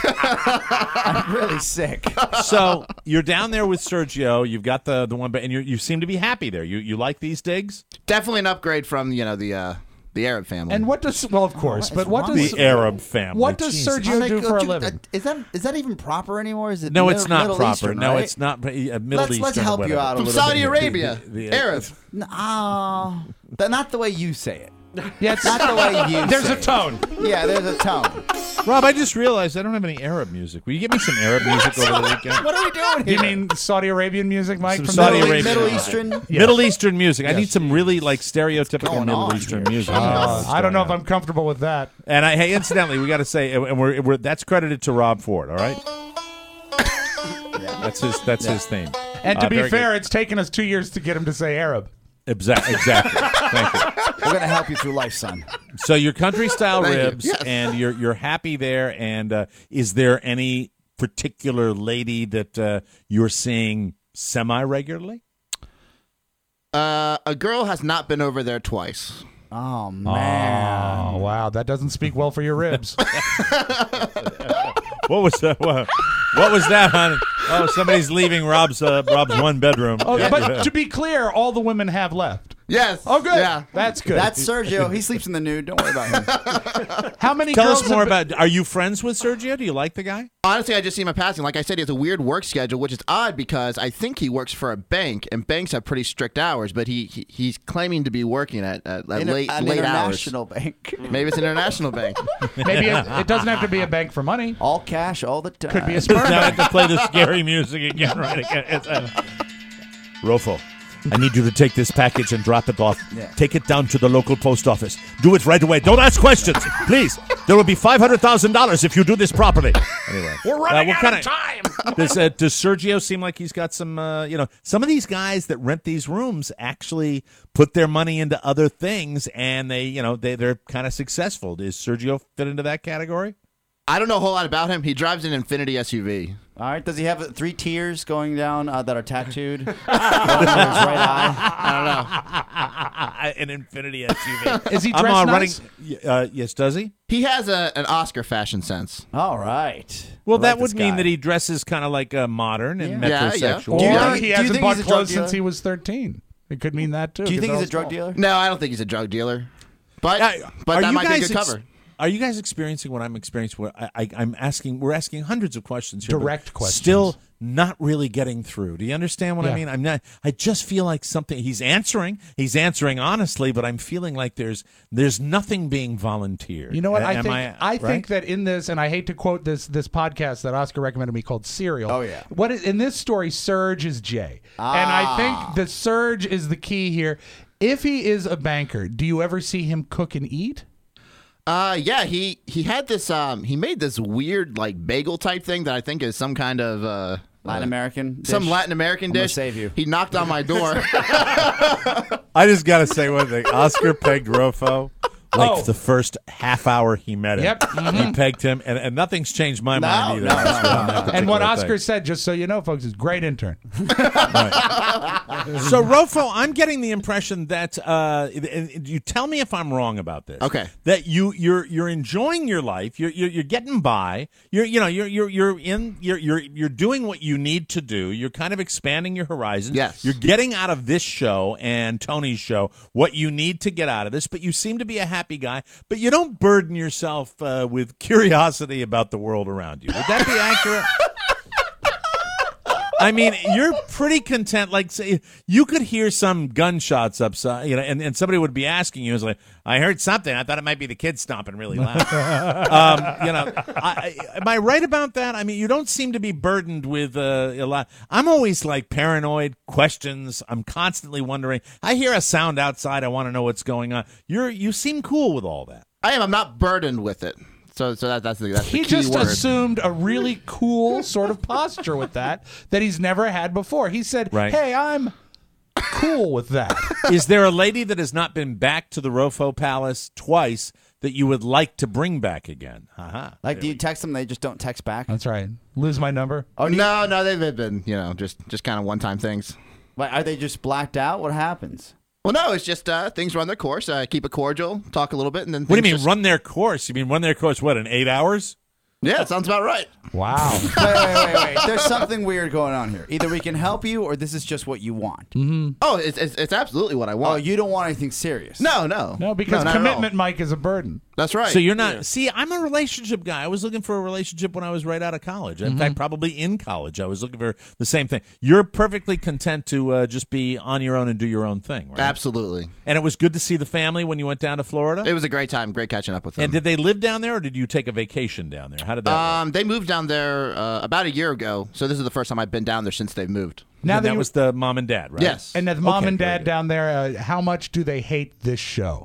I'm really sick. So you're down there with Sergio. You've got the the one, and you you seem to be happy there. You you like these digs? Definitely an upgrade from you know the uh, the Arab family. And what does? Well, of course, what but is what wrong does The Arab family. What does Jesus. Sergio Like, do for a uh, living? Is that is that even proper anymore? Is it No, Mid- it's not Middle proper. Eastern, No, right? it's not. Uh, Middle Let's- Eastern. let's or help you whatever. out a from little Saudi bit. Arabia, The- the- Arab. No, but not the way you say it. Yeah, it's Not the way you. There's say a it. tone. Yeah, there's a tone. Rob, I just realized I don't have any Arab music. Will you give me some Arab music over the weekend? What are we doing Do here? you mean Saudi Arabian music, Mike? Some from Saudi Middle Arabian. Middle music. Eastern? Yeah. Middle Eastern music. I Yes. need some really like stereotypical going Middle on Eastern here? music. Uh, I don't know if I'm comfortable with that. And I, hey, incidentally, we got to say, and we're, we're that's credited to Rob Ford. All right, that's his that's his theme. And to Uh, be very fair, it's taken us two years to get him to say Arab. Exactly. Exactly. Thank you. We're gonna help you through life, son. So your country style Thank you. ribs, Yes. and you're you're happy there. And uh, is there any particular lady that uh, you're seeing semi regularly? Uh, a girl has not been over there twice. Oh man. Oh, wow. That doesn't speak well for your ribs. What was that? What, what was that, honey? Oh, somebody's leaving Rob's uh, Rob's one bedroom. Oh, but to be clear, all the women have left. Yes. Oh, good. Yeah. That's good. That's Sergio. He sleeps in the nude. Don't worry about him. How many Tell girls us more have been- about. Are you friends with Sergio? Do you like the guy? Honestly, I just see him in passing. Like I said, he has a weird work schedule, which is odd because I think he works for a bank, and banks have pretty strict hours. But he, he he's claiming to be working at, at, at Inter- late an late hours. international bank. Maybe it's an international bank. Maybe it, it doesn't have to be a bank for money. All cash, all the time. Could be a sperm Now I bank. have to play the scary music again, right? Again. It's, uh, Rofo, I need you to take this package and drop it off. Yeah. Take it down to the local post office. Do it right away. Don't ask questions, please. There will be five hundred thousand dollars if you do this properly. Anyway, We're running what out kinda- of time. Does, uh, does Sergio seem like he's got some, uh, you know, some of these guys that rent these rooms actually put their money into other things and they, you know, they, they're kind of successful. Does Sergio fit into that category? I don't know a whole lot about him. He drives an Infinity S U V. All right. Does he have three tears going down uh, that are tattooed? One under his right eye. I don't know. An Infinity S U V. Is he I'm dressed uh, nice? running. Uh, yes, does he? He has a, an Oscar fashion sense. All right. Well, I like that would this mean guy. that he dresses kind of like uh, modern and Yeah. Yeah, metrosexual. Or Yeah. he Do you hasn't think bought he's a drug clothes dealer? since he was thirteen. It could mean that, too. Do you think because he's a they're all drug small. dealer? No, I don't think he's a drug dealer. But Uh, but are that you might be a guys good ex- cover. Are you guys experiencing what I'm experiencing? What I, I, I'm asking, we're asking hundreds of questions here. but Direct questions. Still not really getting through. Do you understand what I Yeah. mean? I'm not. I just feel like something. He's answering. He's answering honestly, but I'm feeling like there's there's nothing being volunteered. You know what? I Am think I, I, right? think that in this, and I hate to quote this this podcast that Oscar recommended me called Serial. Oh, yeah. What is, in this story, Surge is Jay, Ah. and I think the Surge is the key here. If he is a banker, do you ever see him cook and eat? Uh, yeah, he he had this. Um, he made this weird like bagel type thing that I think is some kind of uh, Latin uh, American. some dish? Latin American I'm gonna dish. save you. He knocked on my door. I just got to say one thing. Oscar pegged Rofo like Oh. the first half hour he met him. Yep. Mhm. He pegged him, and, and nothing's changed my No, mind either. no, Oscar, no, on that And particular what thing. Oscar said, just so you know, folks, is great intern. So, Rofo, I'm getting the impression that uh, and you tell me if I'm wrong about this. Okay. That you you're you're enjoying your life. You're you're, you're getting by. You're you know you're you're you're in you're you're you're doing what you need to do. You're kind of expanding your horizons. Yes. You're getting out of this show and Tony's show what you need to get out of this. But you seem to be a happy guy. But you don't burden yourself uh, with curiosity about the world around you. Would that be accurate? I mean, you're pretty content. Like, say, you could hear some gunshots upside, you know, and, and somebody would be asking you, "Is like, I heard something. I thought it might be the kids stomping really loud." um, you know, I, I, am I right about that? I mean, you don't seem to be burdened with uh, a lot. I'm always like paranoid, questions. I'm constantly wondering. I hear a sound outside. I want to know what's going on. You're you seem cool with all that. I am. I'm not burdened with it. So, so that, that's the that's the He key just word. assumed a really cool sort of posture with that that he's never had before. He said, Right. "Hey, I'm cool with that." Is there a lady that has not been back to the Rofo Palace twice that you would like to bring back again? Uh-huh. Like, do you text them? They just don't text back. That's right. Lose my number. Oh no, no, they've been you know just just kind of one time things. Like, are they just blacked out? What happens? Well, no, it's just uh, things run their course. Uh, keep it cordial, talk a little bit, and then. What do you things mean just- run their course? You mean run their course? What in eight hours? Yeah, that sounds about right. Wow. wait, wait, wait, wait. There's something weird going on here. Either we can help you, or this is just what you want. Mm-hmm. Oh, it's, it's it's absolutely what I want. Oh, you don't want anything serious? No, no, No, because not at all. commitment, Mike, is a burden. That's right. So you're not. See, I'm a relationship guy. I was looking for a relationship when I was right out of college. In Mm-hmm. fact, probably in college, I was looking for the same thing. You're perfectly content to uh, just be on your own and do your own thing, right? Absolutely. And it was good to see the family when you went down to Florida. It was a great time. Great catching up with them. And did they live down there, or did you take a vacation down there? How did that work? Um, they moved down there uh, about a year ago, so this is the first time I've been down there since they've moved. Now And that that you- was the mom and dad, right? Yes. And the mom Okay, and very dad good. down there, uh, how much do they hate this show?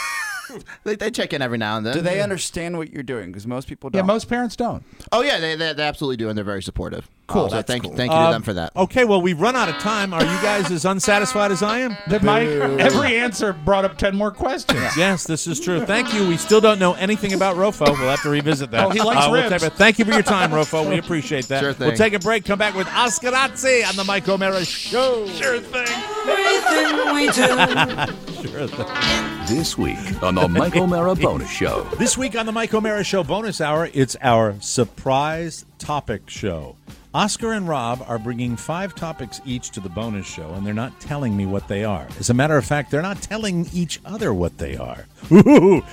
They, they check in every now and then. Do they understand what you're doing? Because most people don't. Yeah, most parents don't. Oh yeah, they, they they absolutely do, and they're very supportive. Cool. So That's thank cool. thank you to Um, them for that. Okay, well, we've run out of time. Are you guys as unsatisfied as I am? That Mike, every answer brought up ten more questions. Yes, this is true. Thank you. We still don't know anything about Rofo. We'll have to revisit that. Oh, he likes we'll ribs. take- thank you for your time, Rofo. We appreciate that. Sure thing. We'll take a break. Come back with Oscarazzi on the Mike O'Mara Show. Sure thing. Everything we do. Sure thing. This week on the Mike O'Mara Bonus Show. This week on the Mike O'Mara Show bonus hour, it's our surprise topic show. Oscar and Rob are bringing five topics each to the bonus show, and they're not telling me what they are. As a matter of fact, they're not telling each other what they are. Ooh,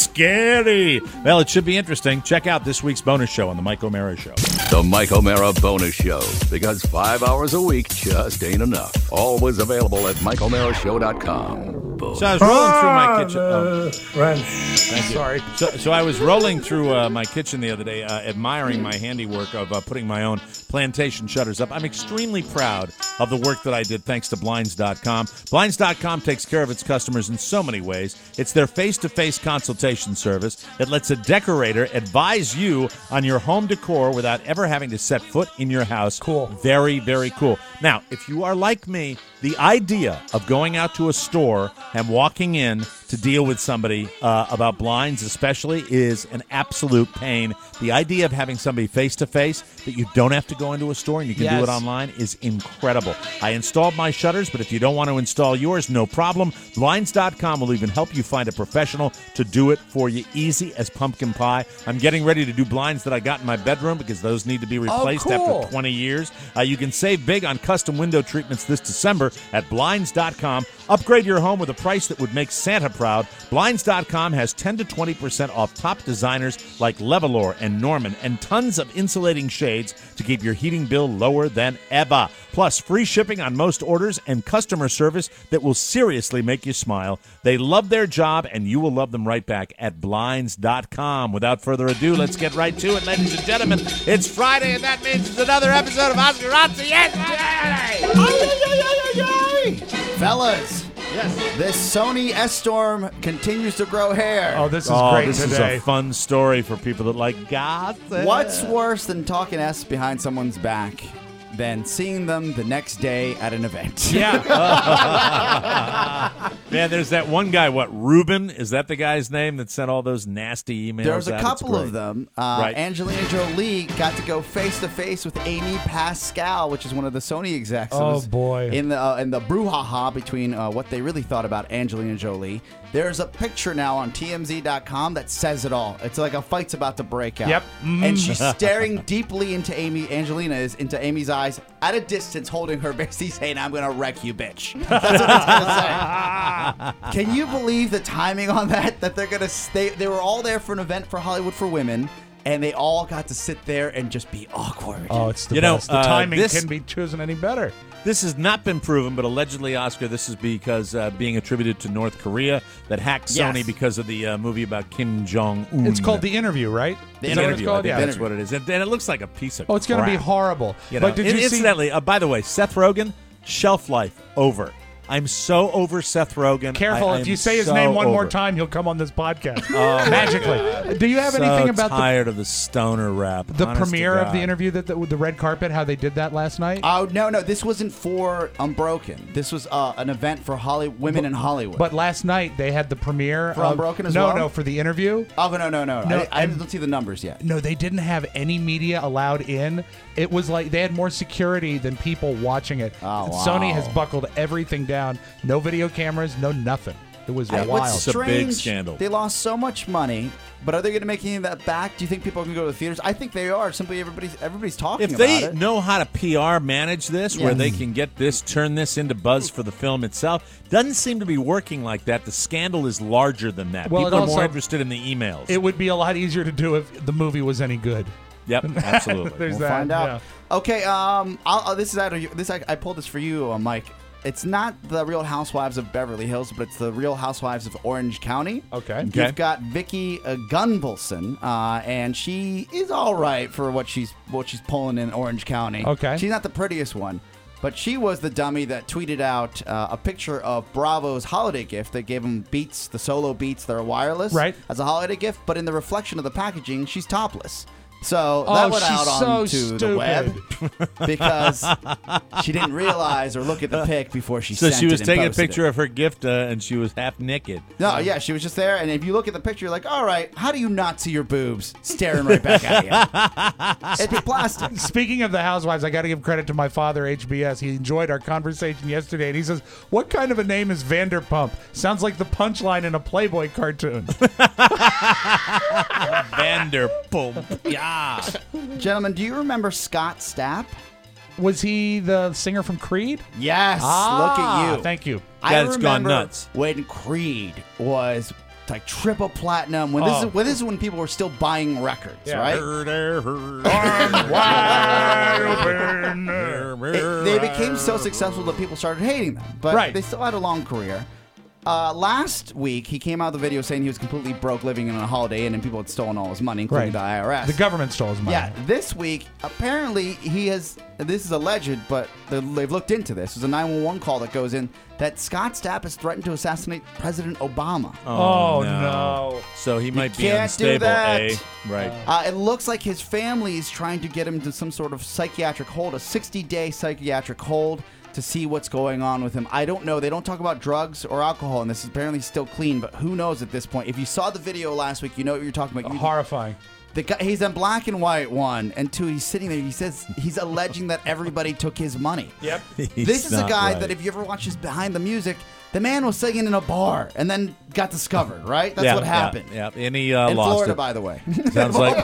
scary. Well, it should be interesting. Check out this week's bonus show on the Mike O'Mara Show. The Mike O'Mara Bonus Show. Because five hours a week just ain't enough. Always available at mike o'mara show dot com. So I was rolling through my kitchen. Oh. Wrench. Thank you. Sorry. So, so I was rolling through uh, my kitchen the other day, uh, admiring my handiwork of uh, putting my own plantation shutters up. I'm extremely proud of the work that I did thanks to Blinds dot com. Blinds dot com takes care of its customers in so many ways. It's their face-to-face consultation service. It lets a decorator advise you on your home decor without ever having to set foot in your house. Cool. Very, very cool. Now, if you are like me, the idea of going out to a store and walking in to deal with somebody uh, about blinds especially is an absolute pain. The idea of having somebody face-to-face that you don't have to go into a store and you can do Yes. it online is incredible. I installed my shutters, but if you don't want to install yours, no problem. Blinds dot com will even help you find a professional to do it for you, easy as pumpkin pie. I'm getting ready to do blinds that I got in my bedroom because those need to be replaced cool. after twenty years. Uh, you can save big on custom window treatments this December at Blinds dot com. Upgrade your home with a price that would make Santa proud. Blinds dot com has ten to twenty percent off top designers like Levolor and Norman and tons of insulating shades to keep your heating bill lower than ever. Plus, free shipping on most orders and customer service that will seriously make you smile. They love their job, and you will love them right back at Blinds dot com. Without further ado, let's get right to it, ladies and gentlemen. It's Friday, and that means it's another episode of Oscarazzi. Yes! Fellas, Yes. this Sony S-Storm continues to grow hair. Oh, this is Oh, great this today. is a fun story for people that like gossip. What's worse than talking S behind someone's back than seeing them the next day at an event? Yeah. Man, there's that one guy, what, Ruben? Is that the guy's name that sent all those nasty emails? There's a out? couple It's of great. them. Uh, Right. Angelina Jolie got to go face to face with Amy Pascal, which is one of the Sony execs. It Oh, was boy. In the uh, in the brouhaha between uh, what they really thought about Angelina Jolie, there's a picture now on T M Z dot com that says it all. It's like a fight's about to break out. Yep. Mhm. And she's staring deeply into Amy. Angelina is into Amy's eyes at a distance, holding her, basically saying, "I'm gonna wreck you, bitch." That's what it's gonna say. Can you believe the timing on that? That they're gonna stay? They were all there for an event for Hollywood for Women, and they all got to sit there and just be awkward. Oh, it's the You know, best. The uh, timing this- can be chosen any better. This has not been proven, but allegedly, Oscar, this is because uh, being attributed to North Korea that hacked Sony Yes. because of the uh, movie about Kim Jong Un. It's called The Interview, right? The Is that what it's Interview. I called? think Yeah. that's what it is, and, and it looks like a piece of. Oh, it's going to be crap. horrible. You know, but did in- you see? incidentally, uh, by the way, Seth Rogen, shelf life over. I'm so over Seth Rogen. Careful, I, I if am you say his so name one more over. time, he'll come on this podcast Oh, magically. Do you have so anything about the tired of the stoner rap? the honest to premiere of the God. interview that the, with the red carpet? How they did that last night? Oh no, no, this wasn't for Unbroken. This was uh, an event for Holly women in Hollywood. But last night they had the premiere For of, Unbroken as no, well? no, for the interview. Oh no, no, no, No, I, I I'm- don't see the numbers yet. No, they didn't have any media allowed in. It was like they had more security than people watching it. Oh, wow. Sony has buckled everything down. No video cameras, no nothing. It was I- wild. What's It's a big strange, scandal. They lost so much money, but are they going to make any of that back? Do you think people are going to go to the theaters? I think they are. Simply everybody's everybody's talking If about they it. know how to P R manage this, where Yes. they can get this, turn this into buzz for the film itself, doesn't seem to be working like that. The scandal is larger than that. Well, People it are more also- interested in the emails. It would be a lot easier to do if the movie was any good. Yep, absolutely. There's We'll that. find out. yeah. Okay, um, I'll, uh, this is out of you. This I, I pulled this for you, uh, Mike. It's not the Real Housewives of Beverly Hills, but it's the Real Housewives of Orange County. Okay. Okay. You've got Vicky uh, Gunvalson, uh, and she is all right for what she's what she's pulling in Orange County. Okay. She's not the prettiest one, but she was the dummy that tweeted out uh, a picture of Bravo's holiday gift. They gave him Beats, the solo Beats that are wireless, Right. as a holiday gift. But in the reflection of the packaging, she's topless. So Oh, that went she's out so onto the web because she didn't realize or look at the pic before she so sent she was it and taking a posted it. picture of her gift, uh, and she was half naked. No, yeah, she was just there, and if you look at the picture, you're like, all right, how do you not see your boobs staring right back at you? It's plastic. Speaking of the Housewives, I got to give credit to my father, H B S. He enjoyed our conversation yesterday, and he says, "What kind of a name is Vanderpump? Sounds like the punchline in a Playboy cartoon." Vanderpump. Yeah. Gentlemen, do you remember Scott Stapp? Was he the singer from Creed? Yes, Ah, look at you. Thank you. I Guy that's gone remember nuts. when Creed was like triple platinum. When this Oh. is when this is when people were still buying records, Yeah. right? It- they became so successful that people started hating them, but Right. they still had a long career. Uh, last week, he came out with a video saying he was completely broke, living in a Holiday Inn, and people had stolen all his money, including Right. the I R S. The government stole his money. Yeah, this week, apparently he has, this is alleged, but they- they've looked into this. There's a nine one one call that goes in that Scott Stapp has threatened to assassinate President Obama. Oh, no. So he might be can't do unstable, that. eh? Right. Uh, it looks like his family is trying to get him to some sort of psychiatric hold, a sixty-day psychiatric hold to see what's going on with him. I don't know. They don't talk about drugs or alcohol, and this is apparently still clean, but who knows at this point. If you saw the video last week, you know what you're talking about. You, Horrifying. The guy, he's in black and white, one. And two, he's sitting there. He says he's alleging that everybody took his money. Yep. This is a guy that if you ever watch his Behind the Music, the man was singing in a bar and then got discovered, right? That's yeah, what happened. Yeah, yeah. And he uh, In lost Florida, it. by the way. Sounds like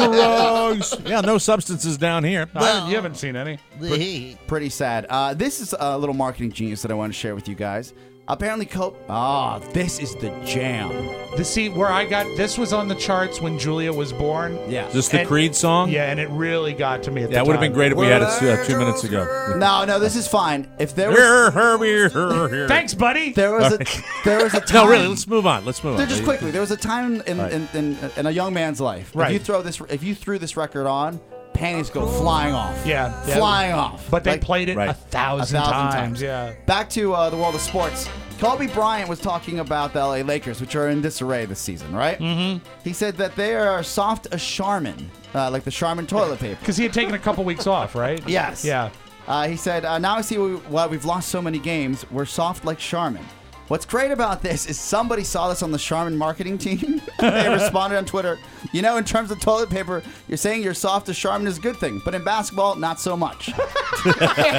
drugs. Yeah, no substances down here. I haven't- you haven't seen any. Pretty, pretty sad. Uh, this is a little marketing genius that I want to share with you guys. Apparently, Coke. Ah, this is the jam. The see where I got this was on the charts when Julia was born. Yeah. Is this the And- Creed song? Yeah, and it really got to me at Yeah, the it would have time. been great if we had it uh, two minutes ago. No, no, this is fine. If there was, Thanks, buddy. there was a, there was a time. No, really, let's move on. Let's move on. Just quickly, there was a time in, Right. in, in, in a young man's life. Right. If you throw this, if you threw this record on, panties go flying off. Yeah, yeah. flying off. But they Like, played it Right. a, thousand a thousand times. times. Yeah. Back to uh, the world of sports. Kobe Bryant was talking about the L A Lakers, which are in disarray this season, right? Mm-hmm. He said that they are soft as Charmin, uh, like the Charmin toilet paper. Because he had taken a couple weeks off, right? Yes. Yeah. Uh, he said, uh, now I see why we've lost so many games. We're soft like Charmin. What's great about this is somebody saw this on the Charmin marketing team. They responded on Twitter. You know, in terms of toilet paper, you're saying you're soft as Charmin is a good thing, but in basketball, not so much. they,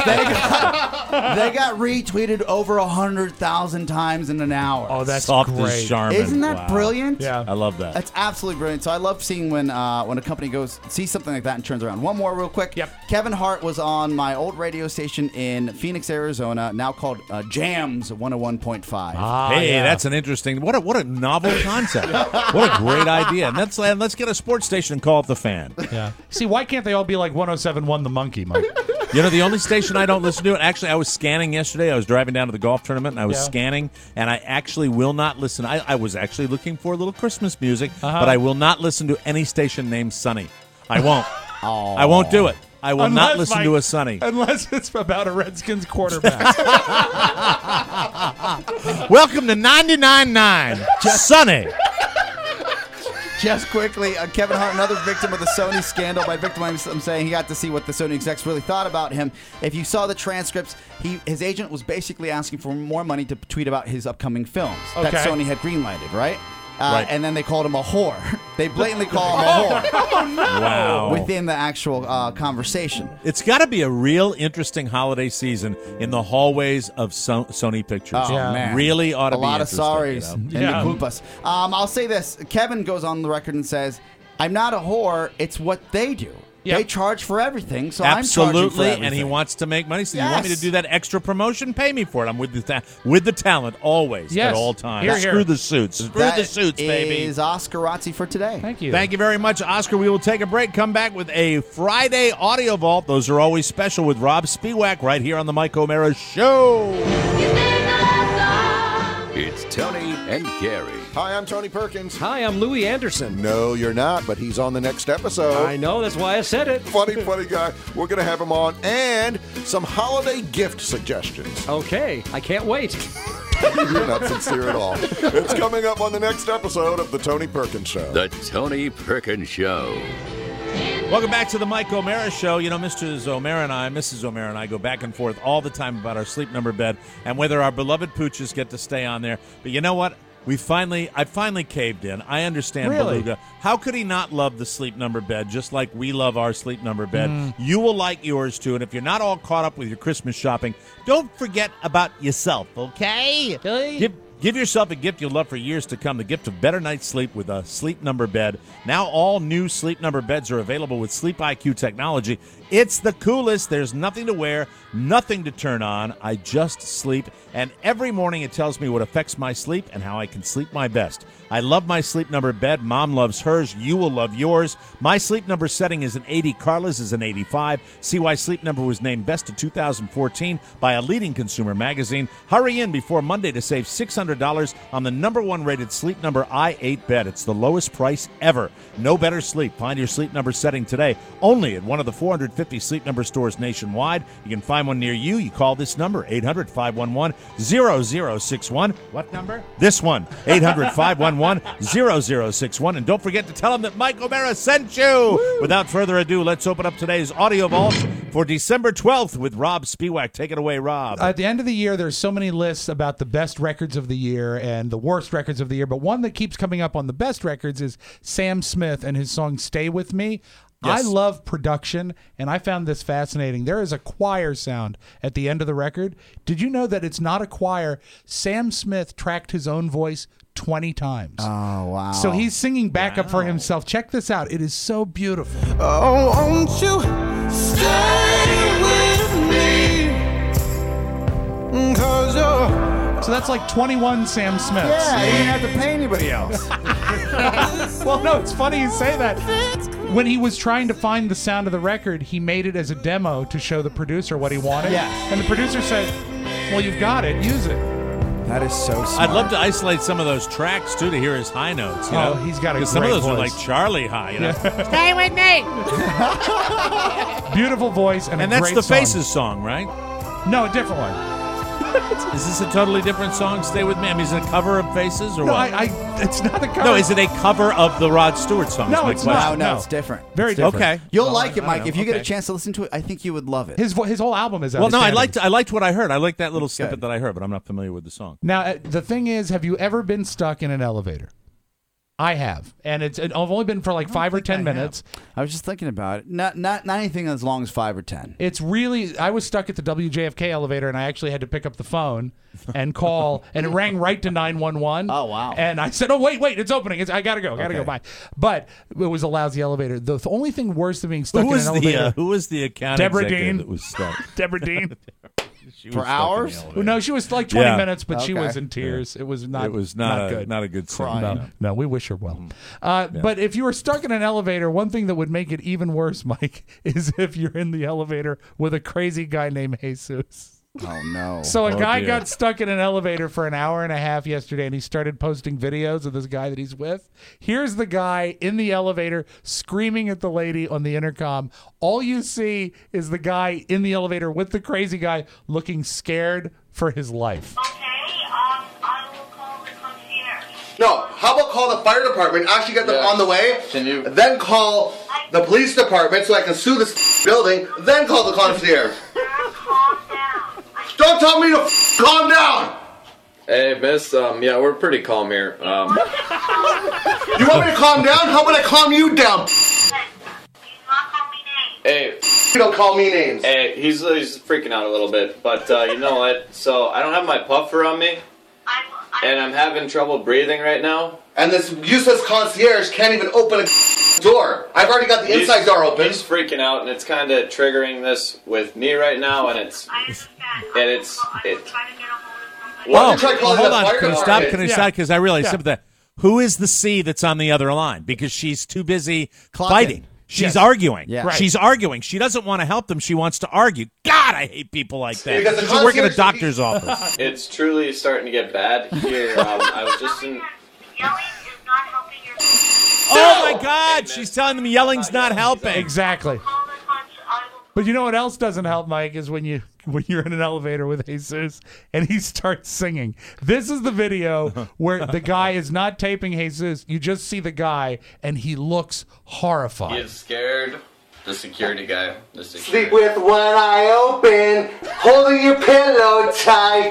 got, they got retweeted over one hundred thousand times in an hour. Oh, that's Soft great. as Charmin. Isn't that Wow. brilliant? Yeah. I love that. That's absolutely brilliant. So I love seeing when uh, when a company goes sees something like that and turns around. One more real quick. Yep. Kevin Hart was on my old radio station in Phoenix, Arizona, now called uh, Jams one oh one point five. five. Ah, hey, yeah. that's an interesting. What a what a novel concept. What a great idea. And let's and let's get a sports station and call it the Fan. Yeah. See, why can't they all be like one oh seven point one The Monkey, Mike? You know, the only station I don't listen to, and actually I was scanning yesterday. I was driving down to the golf tournament, and I was Yeah. scanning, and I actually will not listen. I, I was actually looking for a little Christmas music, Uh-huh. but I will not listen to any station named Sunny. I won't. I won't do it. I will Unless, not listen Mike, to a Sunny. Unless it's about a Redskins quarterback. Welcome to ninety-nine point nine Sunny. Just quickly, uh, Kevin Hart, another victim of the Sony scandal. By victim, I'm I'm saying he got to see what the Sony execs really thought about him. If you saw the transcripts, he his agent was basically asking for more money to tweet about his upcoming films that Okay. Sony had greenlighted, right? Uh, Right. And then they called him a whore. They blatantly call him a whore Oh, no. Wow. within the actual uh, conversation. It's got to be a real interesting holiday season in the hallways of so- Sony Pictures. Oh, Yeah. man. Really ought to a be lot of interesting, sorries you know? and Yeah. the culpas. Um, I'll say this. Kevin goes on the record and says, I'm not a whore. It's what they do. Yep. They charge for everything, so I'm charging for Absolutely, everything. and he wants to make money. So you want me Yes. to do that extra promotion? Pay me for it. I'm with the ta- with the talent always Yes. at all times. Here, here. Screw the suits. Screw That the suits, baby. is Oscar Razzi for today. Thank you. Thank you very much, Oscar. We will take a break. Come back with a Friday audio vault. Those are always special with Rob Spiewak right here on the Mike O'Mara Show. It's Tony and Gary. Hi, I'm Tony Perkins. Hi, I'm Louis Anderson. No, you're not, but he's on the next episode. I know, that's why I said it. Funny, funny guy. We're going to have him on and some holiday gift suggestions. Okay, I can't wait. You're not sincere at all. It's coming up on the next episode of The Tony Perkins Show. The Tony Perkins Show. Welcome back to the Mike O'Mara Show. You know, Mister O'Mara and I, Missus O'Mara and I go back and forth all the time about our sleep number bed and whether our beloved pooches get to stay on there. But you know what? We finally, I finally caved in. I understand Really? Beluga. How could he not love the sleep number bed just like we love our sleep number bed? Mm. You will like yours too. And if you're not all caught up with your Christmas shopping, don't forget about yourself, okay? Give, give yourself a gift you'll love for years to come, the gift of better night's sleep with a sleep number bed. Now all new sleep number beds are available with Sleep I Q technology. It's the coolest. There's nothing to wear, nothing to turn on. I just sleep. And every morning it tells me what affects my sleep and how I can sleep my best. I love my sleep number bed. Mom loves hers. You will love yours. My sleep number setting is an eighty. Carla's is an eighty-five. See why Sleep Number was named Best of two thousand fourteen by a leading consumer magazine. Hurry in before Monday to save six hundred dollars on the number one rated Sleep Number I eight bed. It's the lowest price ever. No better sleep. Find your Sleep Number setting today only at one of the four hundred fifty Sleep Number stores nationwide. You can find one near you. You call this number, eight hundred, five one one, zero zero six one. What number? This one, eight hundred, five one one, zero zero six one. And don't forget to tell them that Mike O'Mara sent you. Woo. Without further ado, let's open up today's audio vault for December twelfth with Rob Spiewak. Take it away, Rob. At the end of the year, there's so many lists about the best records of the year and the worst records of the year, but one that keeps coming up on the best records is Sam Smith and his song Stay With Me. Yes. I love production, and I found this fascinating. There is a choir sound at the end of the record. Did you know that it's not a choir? Sam Smith tracked his own voice twenty times. Oh, wow. So he's singing backup for himself. Check this out. It is so beautiful. Oh, won't you stay with me? 'Cause you're So that's like twenty-one Sam Smiths. Yeah, he didn't have to pay anybody else. Well, no, it's funny you say that. When he was trying to find the sound of the record, he made it as a demo to show the producer what he wanted. Yes. And the producer said, well, you've got it. Use it. That is so smart. I'd love to isolate some of those tracks, too, to hear his high notes. You Oh, know? he's got a Because some of great those are voice. like Charlie high, you know? Stay with me. Beautiful voice and, And a that's great the song. Faces song, right? No, a different one. Is this a totally different song, Stay With Me? I mean, is it a cover of Faces or No, what? I, I, it's not a cover. No, is it a cover of the Rod Stewart song? No, is my it's question. No, no, No. it's different. Very It's different. Okay. You'll Well, like I- it, I Mike. don't know. If you get a Okay. chance to listen to it, I think you would love it. His vo- his whole album is Well, no, I outstanding. liked I liked what I heard. I liked that little snippet that I heard, but I'm not familiar with the song. Now, uh, the thing is, have you ever been stuck in an elevator? I have, and it's I've only been for like five or ten minutes. I was just thinking about it. Not not not anything as long as five or ten. It's really. I was stuck at the W J F K elevator, and I actually had to pick up the phone and call, and it rang right to nine one one. Oh wow! And I said, "Oh wait, wait, it's opening. It's, I gotta go, gotta Okay. go." Bye. But it was a lousy elevator. The, the only thing worse than being stuck Who in was an the elevator. uh, Who was the account Deborah executive Dean. that was stuck? Deborah Dean. She For was stuck in the hours? elevator. Well, no, she was like twenty Yeah. minutes, but she Okay. was in tears. It was not. It was not a- good. not a good scene. Crying. No, No. no, we wish her well. Uh, But if you were stuck in an elevator, one thing that would make it even worse, Mike, is if you're in the elevator with a crazy guy named Jesus. Oh no! So a Oh, guy dear. got stuck in an elevator for an hour and a half yesterday, and he started posting videos of this guy that he's with. Here's the guy in the elevator screaming at the lady on the intercom. All you see is the guy in the elevator with the crazy guy looking scared for his life. No, how about call the fire department, actually get them Yeah. on the way, Can you- then call the police department so I can sue this building, then call the concierge. Don't tell me to f- calm down! Hey, miss, um, yeah, we're pretty calm here. Um, You want me to calm down? How about I calm you down? hey, You don't call me names. hey, he's, he's freaking out a little bit, but uh, you know what? So, I don't have my puffer on me, and I'm having trouble breathing right now. And this useless concierge can't even open a door. I've already got the He's- inside door open. He's freaking out, and it's kind of triggering this with me right now, and it's, and it's, it, Why don't Oh, you try well, calling hold the on. fire Can I stop? department? Can I Yeah. stop? Because I realized Yeah. something. Who is the C that's on the other line? Because she's too busy Clocking. fighting. She's Yes. arguing. Yeah. Right. She's arguing. She doesn't want to help them. She wants to argue. God, I hate people like that. Because the She should work in a concierge- doctor's office. it's truly starting to get bad here. Um, I was just in... Oh my God! She's telling them yelling's not helping. Exactly. But you know what else doesn't help, Mike, is when you when you're in an elevator with Jesus and he starts singing. This is the video where the guy is not taping Jesus. You just see the guy and he looks horrified. He's scared. The security guy. The Sleep security. with one eye open, holding your pillow tight.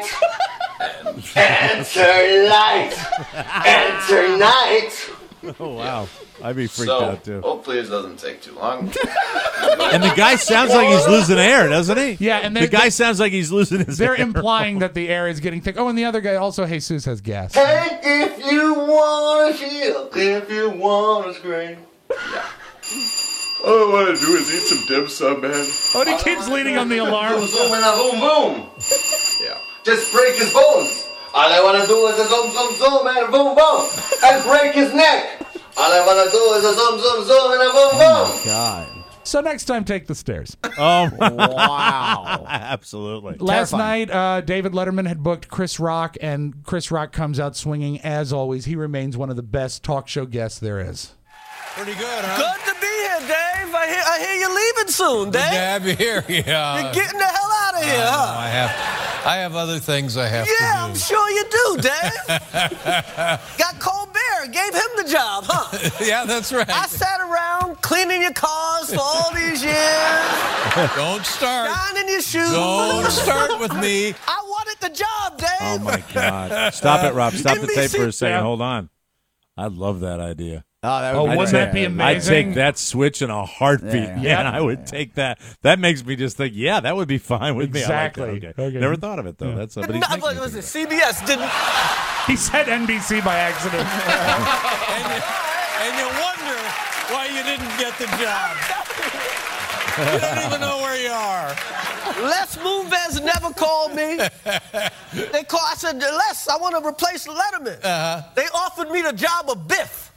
Enter light, enter night. Oh wow! I'd be freaked So, out too. hopefully this doesn't take too long. And the guy sounds like he's losing air, doesn't he? Yeah, and the they- guy they- sounds like he's losing his They're air. implying that the air is getting thick. Oh, and the other guy also, Jesus, has gas. Hey, if you wanna feel, if you wanna scream. All I want to do is eat some dim sum, man. Oh, and he keeps leaning on the alarm. Boom, boom, and a boom, boom. Yeah. Just break his bones. All I wanna do is a zoom, zoom, zoom, and a boom, boom, and break his neck. All I wanna do is a zoom, zoom, zoom, and a boom, boom. God. So next time, take the stairs. Oh Wow. absolutely. Last Terrifying. night, uh, David Letterman had booked Chris Rock, and Chris Rock comes out swinging. As always, he remains one of the best talk show guests there is. Pretty good, huh? Good to be here, Dave. I hear, I hear you're leaving soon, Dave. Good to have you here. Yeah. You're getting the hell out of here, I know, huh? I have, I have other things I have Yeah, to I'm do. sure you do, Dave. Got Colbert, gave him the job, huh? Yeah, that's right. I sat around cleaning your cars for all these years, Don't start. shining your shoes. Don't start with me. I wanted the job, Dave. Oh my God! Stop it, Rob. Stop the tape for a second. Yeah. Hold on. I love that idea. Oh, that Oh, would be wouldn't great. that be I'd amazing? take that switch in a heartbeat. Yeah, Yeah, yeah. I would take that. That makes me just think, yeah, that would be fine with Exactly. me. I like that. Okay. Okay. Never thought of it though. That's uh, but he's No, making what me was think it? C B S didn't. He said N B C by accident. And you, and you wonder why you didn't get the job. You don't even know where you are. Les Moonves never called me. They call. I said, Les, I want to replace Letterman. Uh-huh. They offered me the job of Biff.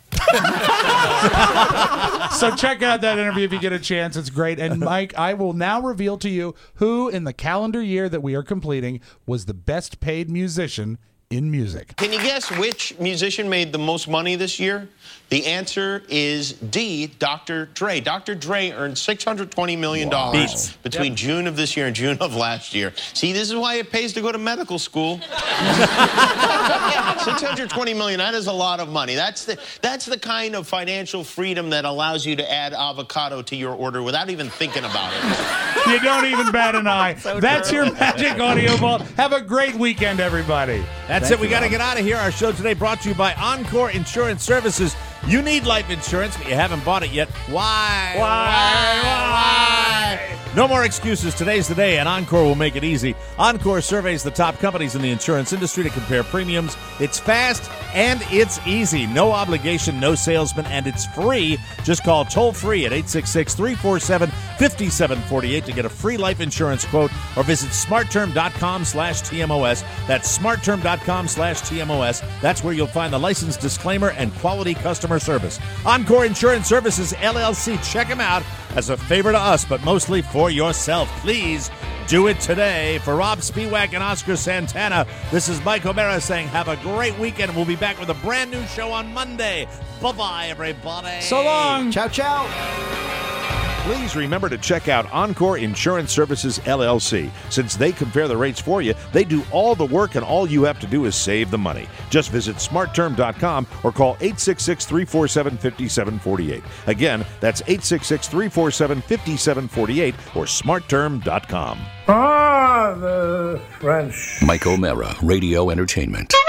So check out that interview if you get a chance. It's great. And Mike, I will now reveal to you who in the calendar year that we are completing was the best paid musician in music. Can you guess which musician made the most money this year? The answer is D, Doctor Dre. Doctor Dre earned six hundred twenty million dollars Wow. between June of this year and June of last year. See, this is why it pays to go to medical school. six hundred twenty million dollars, that is a lot of money. That's the, that's the kind of financial freedom that allows you to add avocado to your order without even thinking about it. You don't even bat an eye. That's your Magic Audio Vault. Have a great weekend, everybody. That's Thank it. We you, got to Rob. get out of here. Our show today brought to you by Encore Insurance Services. You need life insurance, but you haven't bought it yet. Why? Why? Why? No more excuses. Today's the day, and Encore will make it easy. Encore surveys the top companies in the insurance industry to compare premiums. It's fast and it's easy. No obligation, no salesman, and it's free. Just call toll-free at eight six six, three four seven, five seven four eight to get a free life insurance quote, or visit smartterm.com slash TMOS. That's smartterm.com slash TMOS. That's where you'll find the license disclaimer and quality customer service. Encore Insurance Services, L L C. Check them out as a favor to us, but mostly for yourself. Please do it today. For Rob Spiewak and Oscar Santana, this is Mike O'Mara saying have a great weekend. We'll be back with a brand new show on Monday. Bye-bye, everybody. So long. Ciao, ciao. Please remember to check out Encore Insurance Services, L L C. Since they compare the rates for you, they do all the work, and all you have to do is save the money. Just visit smart term dot com or call eight six six, three four seven, five seven four eight. Again, that's eight six six, three four seven, five seven four eight or smart term dot com. Ah, the French. Mike O'Mara, Radio Entertainment.